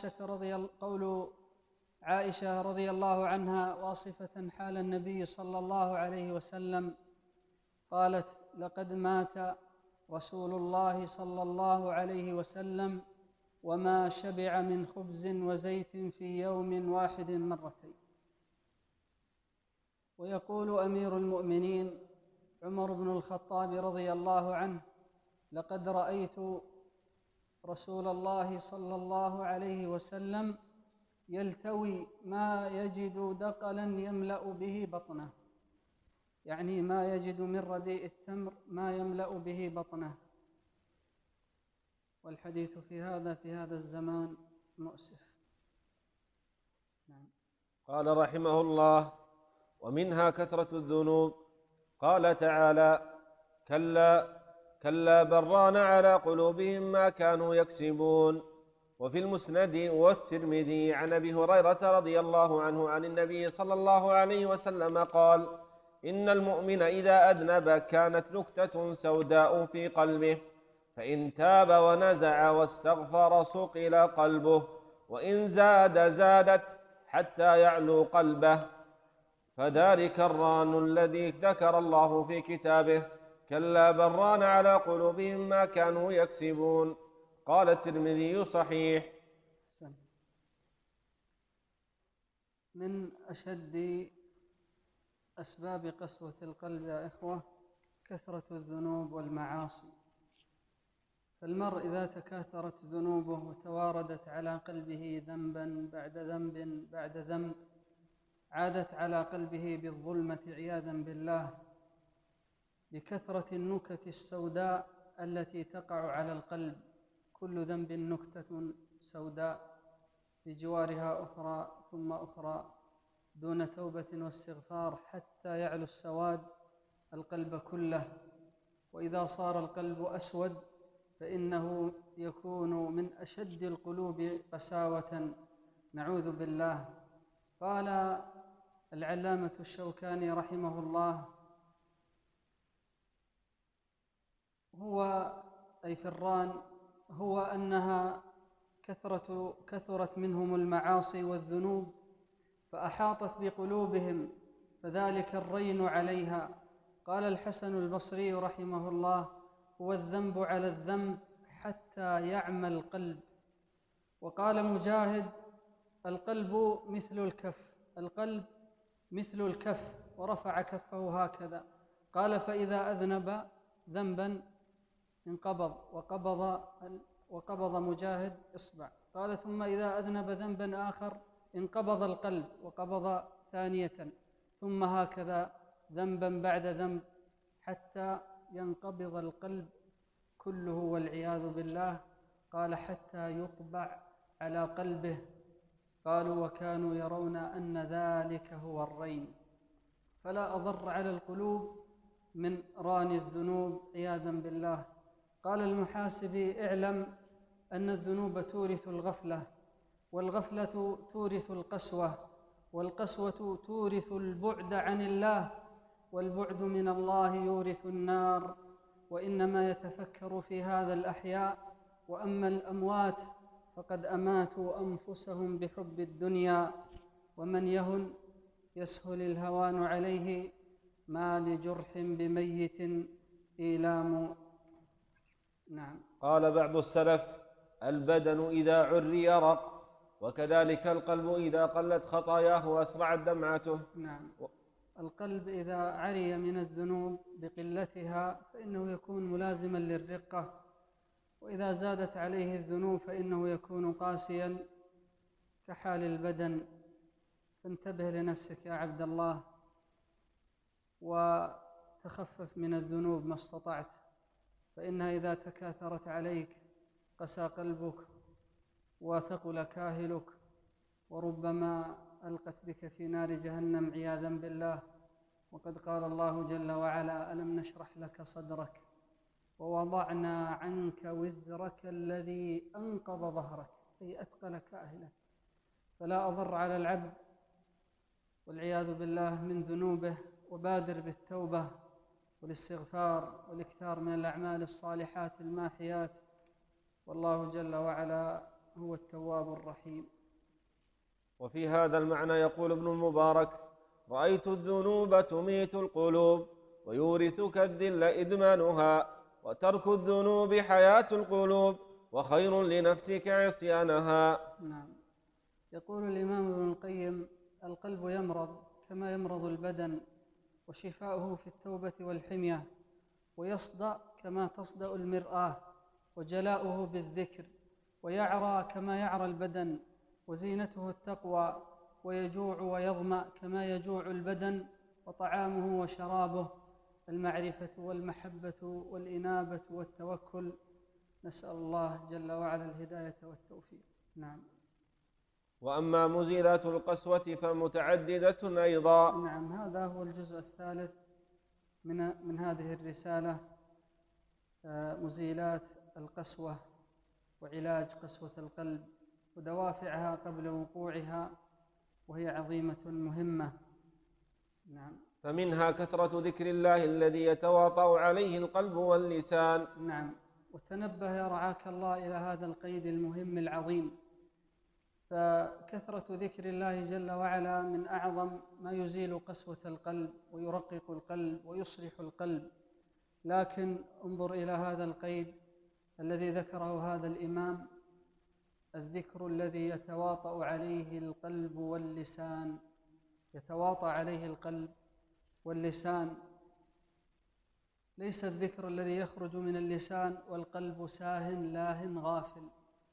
عائشة رضي الله عنها واصفة حال النبي صلى الله عليه وسلم، قالت: لقد مات رسول الله صلى الله عليه وسلم وما شبع من خبز وزيت في يوم واحد مرتين. ويقول أمير المؤمنين عمر بن الخطاب رضي الله عنه: لقد رأيت رسول الله صلى الله عليه وسلم يلتوي ما يجد دقلا يملأ به بطنه، يعني ما يجد من رديء التمر ما يملأ به بطنه. والحديث في هذا الزمان مؤسف. نعم. قال رحمه الله: ومنها كثرة الذنوب. قال تعالى: كلا بران على قلوبهم ما كانوا يكسبون. وفي المسند والترمذي عن أبي هريرة رضي الله عنه عن النبي صلى الله عليه وسلم قال: إن المؤمن إذا أذنب كانت نكتة سوداء في قلبه، فإن تاب ونزع واستغفر صقل قلبه، وإن زادت حتى يعلو قلبه، فذلك الران الذي ذكر الله في كتابه: كلا بران على قلوبهم ما كانوا يكسبون. قال الترمذي: صحيح. من أشد أسباب قسوة القلب يا إخوة كثرة الذنوب والمعاصي. فالمرء إذا تكاثرت ذنوبه وتواردت على قلبه ذنبا بعد ذنب بعد ذنب، عادت على قلبه بالظلمة عياذا بالله، بكثرة النكت السوداء التي تقع على القلب. كل ذنب نكتة سوداء بجوارها أخرى ثم أخرى دون توبة واستغفار حتى يعلو السواد القلب كله. وإذا صار القلب أسود فإنه يكون من أشد القلوب قساوة، نعوذ بالله. قال العلامة الشوكاني رحمه الله: هو أي فران هو أنها كثرت منهم المعاصي والذنوب فأحاطت بقلوبهم، فذلك الرين عليها. قال الحسن البصري رحمه الله: هو الذنب على الذنب حتى يعمى القلب. وقال مجاهد: القلب مثل الكف، ورفع كفه هكذا. قال: فإذا أذنب ذنبا انقبض، وقبض مجاهد إصبع. قال: ثم إذا أذنب ذنبا آخر انقبض القلب وقبض ثانية، ثم هكذا ذنبا بعد ذنب حتى ينقبض القلب كله والعياذ بالله. قال: حتى يطبع على قلبه. قالوا: وكانوا يرون أن ذلك هو الرين. فلا أضر على القلوب من ران الذنوب عياذا بالله. قال المحاسبي: اعلم أن الذنوب تورث الغفلة، والغفلة تورث القسوة، والقسوة تورث البعد عن الله، والبعد من الله يورث النار. وإنما يتفكر في هذا الأحياء، وأما الأموات فقد أماتوا أنفسهم بحب الدنيا، ومن يهن يسهل الهوان عليه، ما لجرح بميت إيلام. نعم. قال بعض السلف: البدن إذا عري رق، وكذلك القلب إذا قلت خطاياه وأسرعت دمعته. نعم. القلب إذا عري من الذنوب بقلتها فإنه يكون ملازما للرقة، وإذا زادت عليه الذنوب فإنه يكون قاسيا كحال البدن. فانتبه لنفسك يا عبد الله، وتخفف من الذنوب ما استطعت، فإنها إذا تكاثرت عليك قسى قلبك وثقل كاهلك، وربما ألقت بك في نار جهنم عياذا بالله. وقد قال الله جل وعلا: ألم نشرح لك صدرك ووضعنا عنك وزرك الذي أنقض ظهرك، أي أثقل كاهلك. فلا أضر على العبد والعياذ بالله من ذنوبه، وبادر بالتوبة والاستغفار والاكثار من الأعمال الصالحات الماحيات، والله جل وعلا هو التواب الرحيم. وفي هذا المعنى يقول ابن المبارك: رأيت الذنوب تميت القلوب ويورثك الذل إدمانها، وترك الذنوب حياة القلوب وخير لنفسك عصيانها. نعم. يقول الإمام ابن القيم: القلب يمرض كما يمرض البدن، وشفاؤه في التوبة والحمية، ويصدأ كما تصدأ المرآة، وجلاؤه بالذكر، ويعرى كما يعرى البدن، وزينته التقوى، ويجوع ويظمأ كما يجوع البدن، وطعامه وشرابه المعرفة والمحبة والإنابة والتوكل. نسأل الله جل وعلا الهداية والتوفيق. نعم. وأما مزيلات القسوة فمتعددة أيضا. نعم، هذا هو الجزء الثالث من هذه الرسالة، مزيلات القسوة وعلاج قسوة القلب ودوافعها قبل وقوعها، وهي عظيمة مهمة. نعم. فمنها كثرة ذكر الله الذي يتواطأ عليه القلب واللسان. نعم. وتنبه يا رعاك الله إلى هذا القيد المهم العظيم، فكثرة ذكر الله جل وعلا من أعظم ما يزيل قسوة القلب ويرقق القلب ويصلح القلب. لكن انظر إلى هذا القيد الذي ذكره هذا الإمام: الذكر الذي يتواطأ عليه القلب واللسان. يتواطأ عليه القلب واللسان، ليس الذكر الذي يخرج من اللسان والقلب ساهٍ لاهٍ غافل.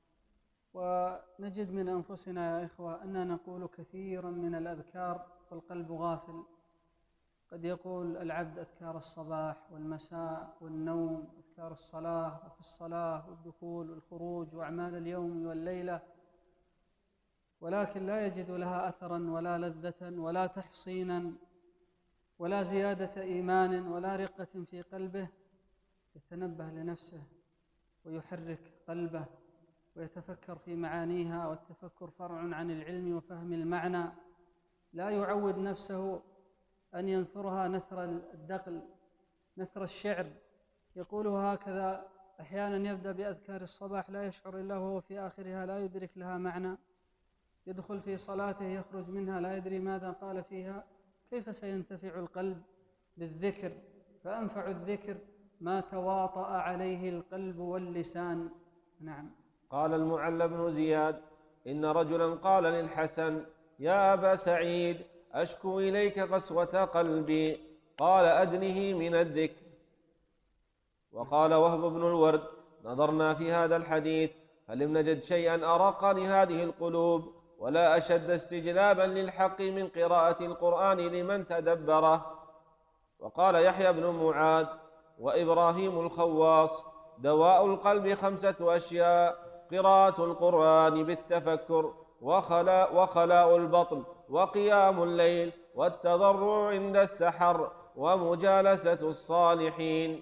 ونجد من أنفسنا يا إخوة أننا نقول كثيرا من الأذكار والقلب غافل. قد يقول العبد أذكار الصباح والمساء والنوم، أذكار الصلاة وفي الصلاة والدخول والخروج وأعمال اليوم والليلة، ولكن لا يجد لها أثرا ولا لذة ولا تحصينا ولا زيادة إيمان ولا رقة في قلبه. يتنبه لنفسه ويحرك قلبه ويتفكر في معانيها، والتفكر فرع عن العلم وفهم المعنى. لا يعود نفسه أن ينثرها نثر الدقل، نثر الشعر، يقولها هكذا. أحيانا يبدأ بأذكار الصباح لا يشعر إلا وهو في آخرها لا يدرك لها معنى، يدخل في صلاته يخرج منها لا يدري ماذا قال فيها. كيف سينتفع القلب بالذكر؟ فأنفع الذكر ما تواطأ عليه القلب واللسان. نعم. قال المعلى بن زياد: إن رجلا قال للحسن: يا أبا سعيد، أشكو إليك قسوة قلبي. قال: أدنه من الذكر. وقال وهب بن الورد: نظرنا في هذا الحديث فلم نجد شيئا أرق لهذه القلوب ولا أشد استجلابا للحق من قراءة القرآن لمن تدبره. وقال يحيى بن معاذ وإبراهيم الخواص: دواء القلب 5 أشياء: قراءة القرآن بالتفكر، وخلاء البطن، وقيام الليل، والتضرع عند السحر، ومجالسة الصالحين.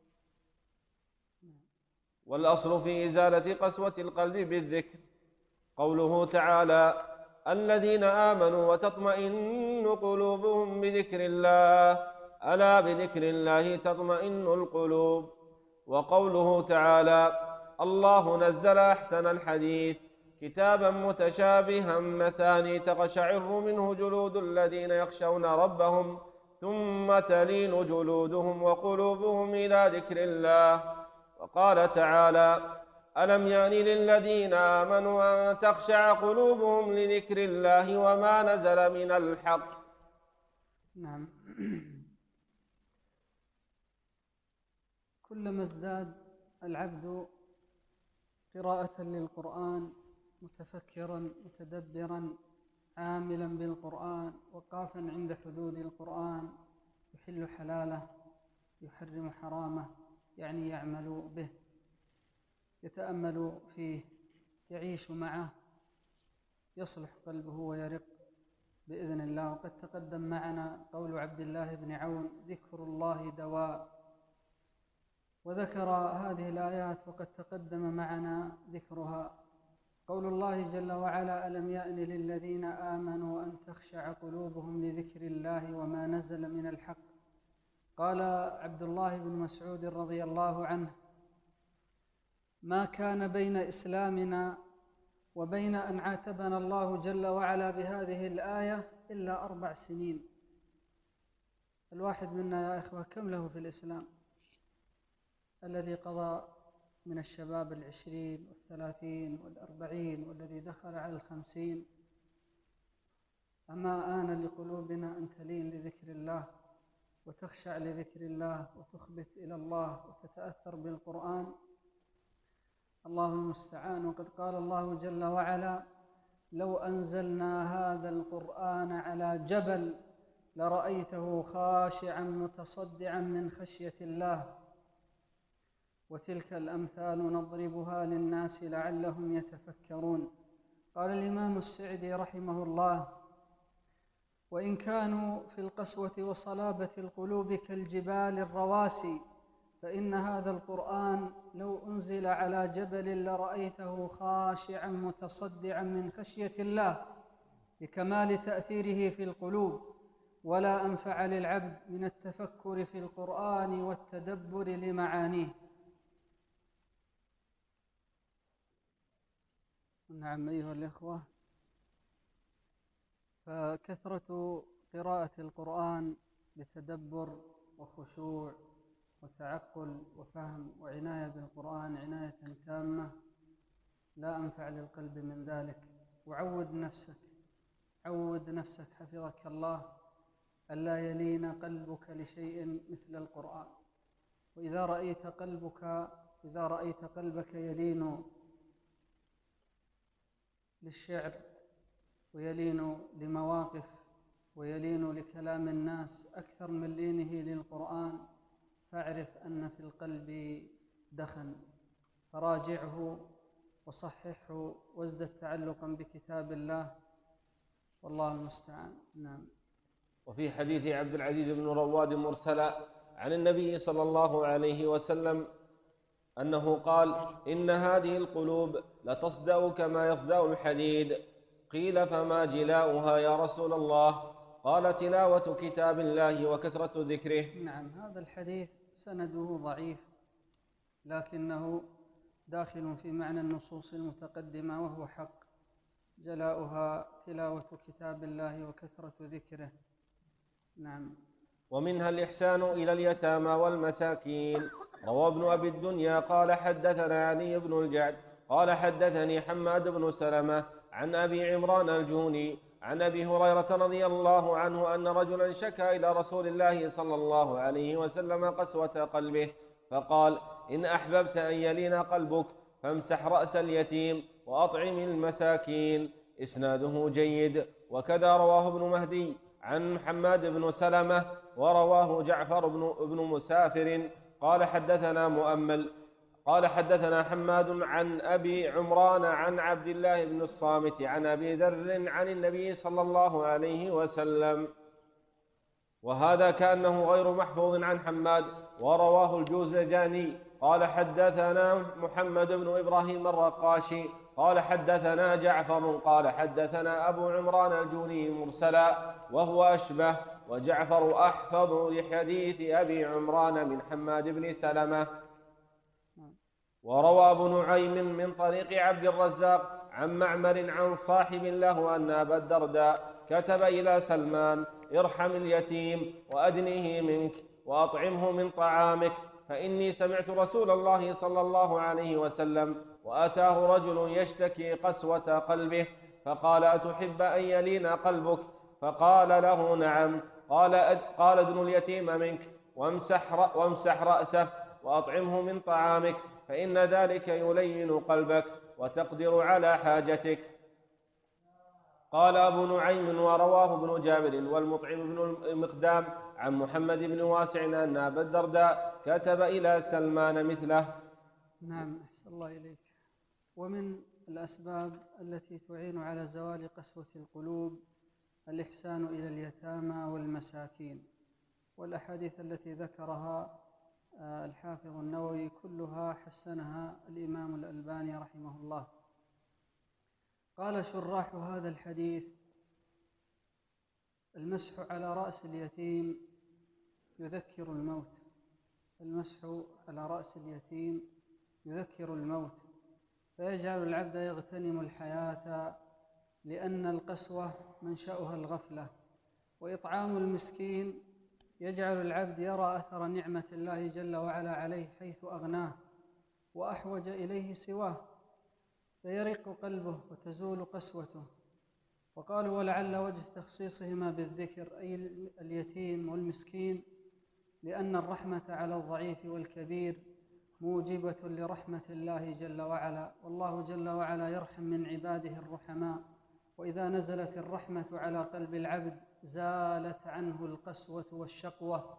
والأصل في إزالة قسوة القلب بالذكر. قوله تعالى: الذين آمنوا وتطمئن قلوبهم بذكر الله، ألا بذكر الله تطمئن القلوب. وقوله تعالى: الله نزل أحسن الحديث كتابا متشابها مثاني تقشعر منه جلود الذين يخشون ربهم ثم تلين جلودهم وقلوبهم إلى ذكر الله. وقال تعالى: ألم يأن للذين آمنوا أن تخشع قلوبهم لذكر الله وما نزل من الحق. نعم. كلما ازداد العبد قراءة للقرآن، متفكرا متدبرا عاملا بالقرآن، وقافا عند حدود القرآن، يحل حلاله يحرم حرامه، يعني يعمل به، يتأمل فيه، يعيش معه، يصلح قلبه ويرق بإذن الله. وقد تقدم معنا قول عبد الله بن عون: ذكر الله دواء. وذكر هذه الآيات وقد تقدم معنا ذكرها. قول الله جل وعلا: ألم يأن للذين آمنوا أن تخشع قلوبهم لذكر الله وما نزل من الحق. قال عبد الله بن مسعود رضي الله عنه: ما كان بين إسلامنا وبين أن عاتبنا الله جل وعلا بهذه الآية إلا 4 سنين. الواحد منا يا إخوة كم له في الإسلام؟ الذي قضى من الشباب 20 30 40 والذي دخل على 50. أما آن لقلوبنا أن تلين لذكر الله وتخشع لذكر الله وتخبت إلى الله وتتأثر بالقرآن؟ الله المستعان. وقد قال الله جل وعلا: لو أنزلنا هذا القرآن على جبل لرأيته خاشعا متصدعا من خشية الله. وتلك الأمثال نضربها للناس لعلهم يتفكرون. قال الإمام السعدي رحمه الله: وإن كانوا في القسوة وصلابة القلوب كالجبال الرواسي، فإن هذا القرآن لو أنزل على جبل لرأيته خاشعا متصدعا من خشية الله لكمال تأثيره في القلوب. ولا أنفع للعبد من التفكر في القرآن والتدبر لمعانيه. نعم أيها الإخوة، فكثرة قراءة القرآن بتدبر وخشوع وتعقل وفهم وعناية بالقرآن عناية تامة لا أنفع للقلب من ذلك. وعود نفسك حفظك الله ألا يلين قلبك لشيء مثل القرآن. وإذا رأيت قلبك يلين للشعر ويلين لمواقف ويلين لكلام الناس أكثر من لينه للقرآن، فاعرف أن في القلب دخن، فراجعه وصححه وازدد تعلقا بكتاب الله، والله المستعان. نعم. وفي حديث عبد العزيز بن رواد مرسلا عن النبي صلى الله عليه وسلم أنه قال: إن هذه القلوب لتصدأ كما يصدأ الحديد. قيل: فما جلاؤها يا رسول الله؟ قال: تلاوة كتاب الله وكثرة ذكره. نعم، هذا الحديث سنده ضعيف، لكنه داخل في معنى النصوص المتقدمة، وهو حق. جلاؤها تلاوة كتاب الله وكثرة ذكره. نعم. ومنها الإحسان إلى اليتامى والمساكين. روى ابن أبي الدنيا قال: حدثنا علي بن الجعد قال: حدثني حماد بن سلمة عن أبي عمران الجوني عن أبي هريرة رضي الله عنه أن رجلا شكى إلى رسول الله صلى الله عليه وسلم قسوة قلبه، فقال: إن أحببت أن يلين قلبك فامسح رأس اليتيم وأطعم المساكين. إسناده جيد. وكذا رواه ابن مهدي عن حماد بن سلمة، ورواه جعفر بن مسافر قال: حدثنا مؤمل قال: حدثنا حماد عن أبي عمران عن عبد الله بن الصامت عن أبي ذر عن النبي صلى الله عليه وسلم. وهذا كأنه غير محفوظ عن حماد. ورواه الجوزجاني قال: حدثنا محمد بن إبراهيم الرقاشي قال: حدثنا جعفر قال: حدثنا أبو عمران الجوني مرسلا، وهو أشبه، وجعفر أحفظ لحديث أبي عمران من حماد بن سلمة. وروى أبو نعيم من طريق عبد الرزاق عن معمر عن صاحب له أن أبا الدرداء كتب إلى سلمان: ارحم اليتيم وأدنه منك وأطعمه من طعامك، فإني سمعت رسول الله صلى الله عليه وسلم وأتاه رجل يشتكي قسوة قلبه، فقال: أتحب أن يلين قلبك؟ فقال له: نعم. قال: ادن اليتيم منك وامسح رأسه وأطعمه من طعامك، فإن ذلك يلين قلبك وتقدر على حاجتك. قال أبو نعيم: ورواه ابن جابر والمطعم بن المقدام عن محمد بن واسع أن أبا الدرداء كتب إلى سلمان مثله. نعم، أحسن الله إليك. ومن الأسباب التي تعين على زوال قسوة القلوب الإحسان إلى اليتامى والمساكين، والأحاديث التي ذكرها الحافظ النووي كلها حسنها الإمام الألباني رحمه الله. قال شراح هذا الحديث: المسح على رأس اليتيم يذكر الموت. المسح على رأس اليتيم يذكر الموت، فيجعل العبد يغتنم الحياة، لأن القسوة منشأها الغفلة. وإطعام المسكين يجعل العبد يرى أثر نعمة الله جل وعلا عليه حيث أغناه وأحوج إليه سواه، فيرق قلبه وتزول قسوته. وقالوا: ولعل وجه تخصيصهما بالذكر أي اليتيم والمسكين لأن الرحمة على الضعيف والكبير موجبة لرحمة الله جل وعلا، والله جل وعلا يرحم من عباده الرحماء، وإذا نزلت الرحمة على قلب العبد زالت عنه القسوة والشقوة.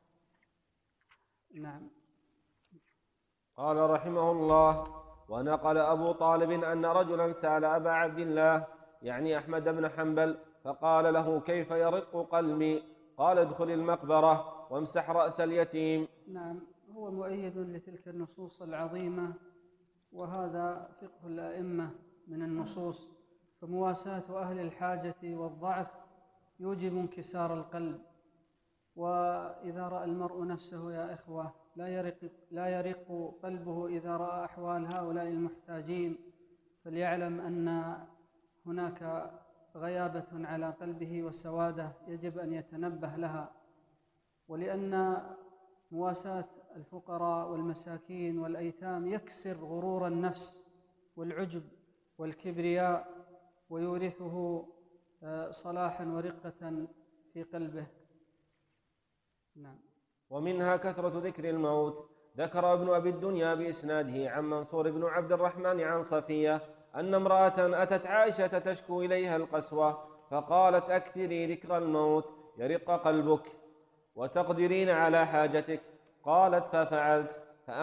نعم. قال رحمه الله: ونقل أبو طالب أن رجلا سأل أبا عبد الله يعني أحمد بن حنبل فقال له: كيف يرق قلبي؟ قال: ادخل المقبرة وامسح رأس اليتيم. نعم، هو مؤيد لتلك النصوص العظيمة، وهذا فقه الأئمة من النصوص، فمواساة أهل الحاجة والضعف يوجب انكسار القلب. وإذا رأى المرء نفسه يا إخوة لا يرق قلبه إذا رأى أحوال هؤلاء المحتاجين، فليعلم أن هناك غيابة على قلبه وسوادة يجب أن يتنبه لها. ولأن مواساة الفقراء والمساكين والأيتام يكسر غرور النفس والعجب والكبرياء، ويورثه صلاحا ورقة في قلبه. نعم. ومنها كثرة ذكر الموت. ذكر ابن أبي الدنيا بإسناده عن منصور بن عبد الرحمن عن صفية أن امرأة أتت عائشة تشكو إليها القسوة فقالت: أكثري ذكر الموت يرق قلبك وتقدرين على حاجتك. قالت: ففعلت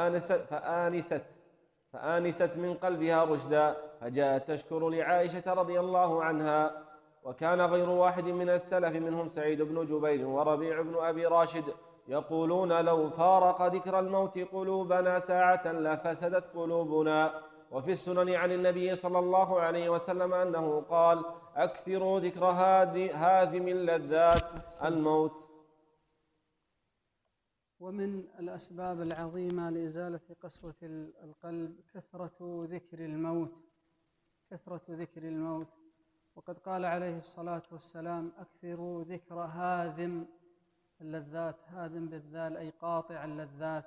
فآنست من قلبها رشدا، فجاءت تشكر لعائشة رضي الله عنها. وكان غير واحد من السلف منهم سعيد بن جبير وربيع بن أبي راشد يقولون: لو فارق ذكر الموت قلوبنا ساعة لفسدت قلوبنا. وفي السنن عن النبي صلى الله عليه وسلم أنه قال: أكثروا ذكر هاذم اللذات الموت. ومن الأسباب العظيمة لإزالة قسوة القلب كثرة ذكر الموت. وقد قال عليه الصلاة والسلام: أكثروا ذكر هاذم اللذات. هاذم بالذال أي قاطع اللذات،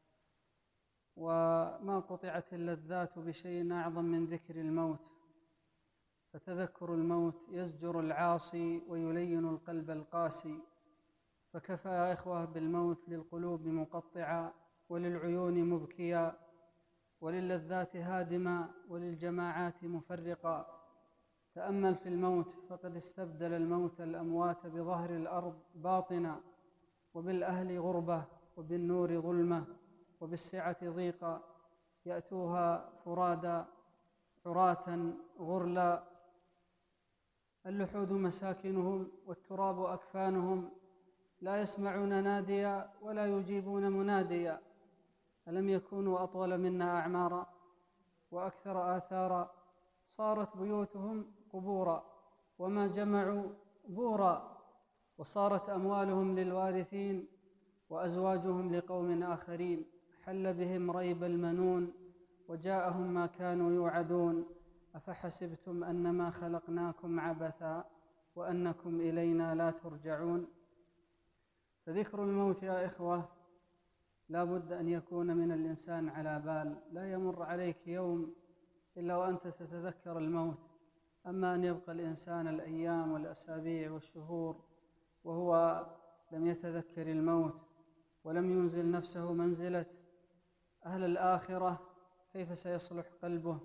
وما قطعت اللذات بشيء أعظم من ذكر الموت، فتذكر الموت يزجر العاصي ويلين القلب القاسي. فكفى يا إخوة بالموت للقلوب مقطعا، وللعيون مبكيا، وللذات هادما، وللجماعات مفرقا. تأمل في الموت، فقد استبدل الموت الأموات بظهر الأرض باطنا، وبالأهل غربة، وبالنور ظلمة، وبالسعة ضيقا. يأتوها فرادا عراة غرلا، اللحود مساكنهم والتراب أكفانهم، لا يسمعون ناديا ولا يجيبون مناديا. ألم يكونوا أطول منا أعمارا وأكثر آثارا؟ صارت بيوتهم قبورا وما جمعوا بورا، وصارت أموالهم للوارثين وأزواجهم لقوم آخرين. حل بهم ريب المنون وجاءهم ما كانوا يوعدون. أفحسبتم أنما خلقناكم عبثا وأنكم إلينا لا ترجعون. فذكر الموت يا إخوة لا بد أن يكون من الإنسان على بال، لا يمر عليك يوم إلا وأنت تتذكر الموت. أما أن يبقى الإنسان الأيام والأسابيع والشهور وهو لم يتذكر الموت ولم ينزل نفسه منزلة أهل الآخرة، كيف سيصلح قلبه؟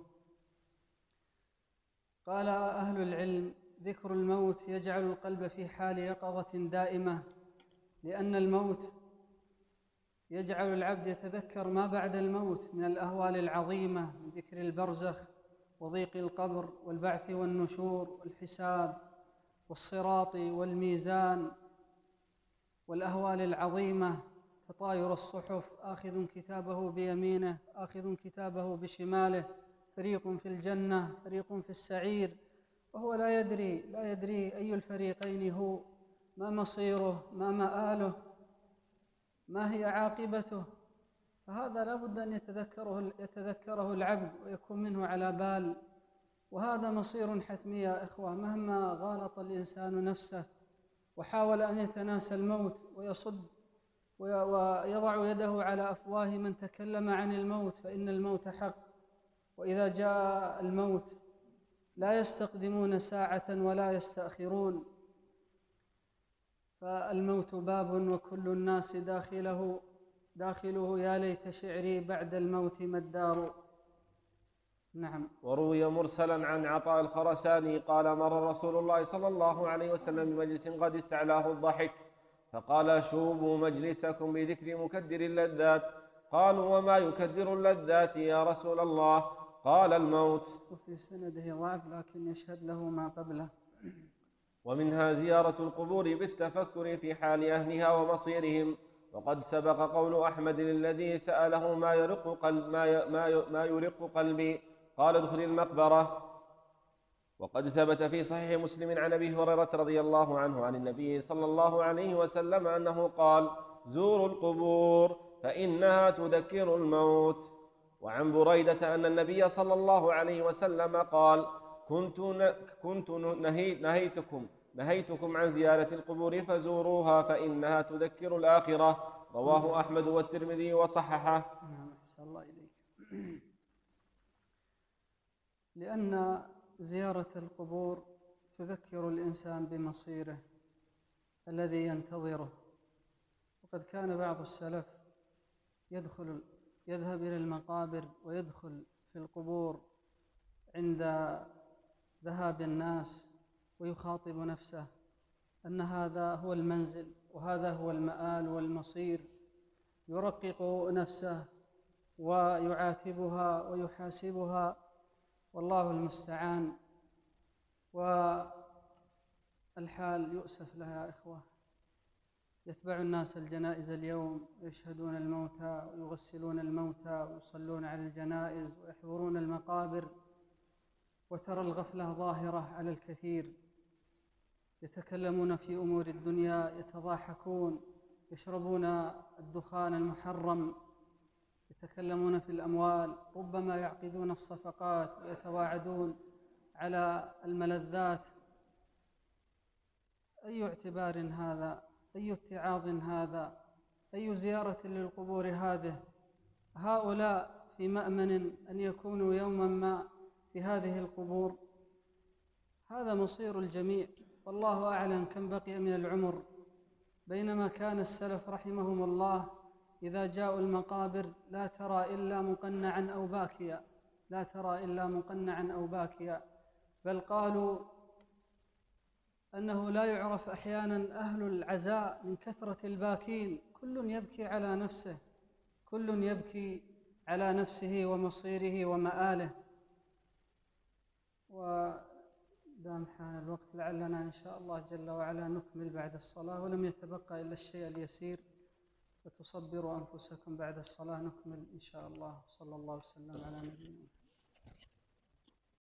قال أهل العلم: ذكر الموت يجعل القلب في حال يقظة دائمة، لأن الموت يجعل العبد يتذكر ما بعد الموت من الأهوال العظيمة، من ذكر البرزخ وضيق القبر والبعث والنشور والحساب والصراط والميزان والأهوال العظيمة، تطاير الصحف، آخذ كتابه بيمينه آخذ كتابه بشماله، فريق في الجنة فريق في السعير، وهو لا يدري أي الفريقين هو، ما مصيره، ما مآله، ما هي عاقبته. فهذا لا بد أن يتذكره العبد ويكون منه على بال، وهذا مصير حتمي يا إخوة. مهما غالط الإنسان نفسه وحاول أن يتناسى الموت ويصد ويضع يده على أفواه من تكلم عن الموت، فإن الموت حق، وإذا جاء الموت لا يستقدمون ساعة ولا يستأخرون. فالموت باب وكل الناس داخله يا ليت شعري بعد الموت ما الدار. نعم. وروي مرسلا عن عطاء الخرساني قال: مر رسول الله صلى الله عليه وسلم بمجلس قد استعلاه الضحك، فقال: شوبوا مجلسكم بذكر مكدر اللذات. قالوا: وما يكدر اللذات يا رسول الله؟ قال: الموت. وفي سنده ضعف لكن يشهد له ما قبله. ومنها زيارة القبور بالتفكر في حال أهلها ومصيرهم، وقد سبق قول أحمد الذي سأله: ما يرق قلبي؟ قال: ادخل المقبرة. وقد ثبت في صحيح مسلم عن أبي هريرة رضي الله عنه عن النبي صلى الله عليه وسلم أنه قال: زوروا القبور فإنها تذكر الموت. وعن بريدة أن النبي صلى الله عليه وسلم قال: كنت نهيتكم عن زيارة القبور فزوروها فإنها تذكر الآخرة. رواه أحمد والترمذي وصححه. أحسن الله إليك. لأن زيارة القبور تذكر الإنسان بمصيره الذي ينتظره. وقد كان بعض السلف يذهب إلى المقابر ويدخل في القبور عند ذهاب الناس ويخاطب نفسه أن هذا هو المنزل وهذا هو المآل والمصير، يرقق نفسه ويعاتبها ويحاسبها، والله المستعان. والحال يؤسف لها يا إخوة. يتبع الناس الجنائز اليوم ويشهدون الموتى ويغسلون الموتى ويصلون على الجنائز ويحضرون المقابر، وترى الغفلة ظاهرة على الكثير. يتكلمون في أمور الدنيا، يتضاحكون، يشربون الدخان المحرم، يتكلمون في الأموال، ربما يعقدون الصفقات ويتواعدون على الملذات. أي اعتبار هذا؟ أي اتعاظ هذا؟ أي زيارة للقبور هذه؟ هؤلاء في مأمن أن يكونوا يوما ما في هذه القبور. هذا مصير الجميع، والله أعلم كم بقي من العمر. بينما كان السلف رحمهم الله إذا جاءوا المقابر لا ترى إلا مقنعا أو باكيا، لا ترى إلا مقنعا أو باكيا، بل قالوا أنه لا يعرف أحيانا أهل العزاء من كثرة الباكين، كل يبكي على نفسه، كل يبكي على نفسه ومصيره ومآله. ودام حان الوقت لعلنا إن شاء الله جل وعلا نكمل بعد الصلاة، ولم يتبقى إلا الشيء اليسير، فتصبروا أنفسكم بعد الصلاة نكمل إن شاء الله. صلى الله وسلم على نبينا.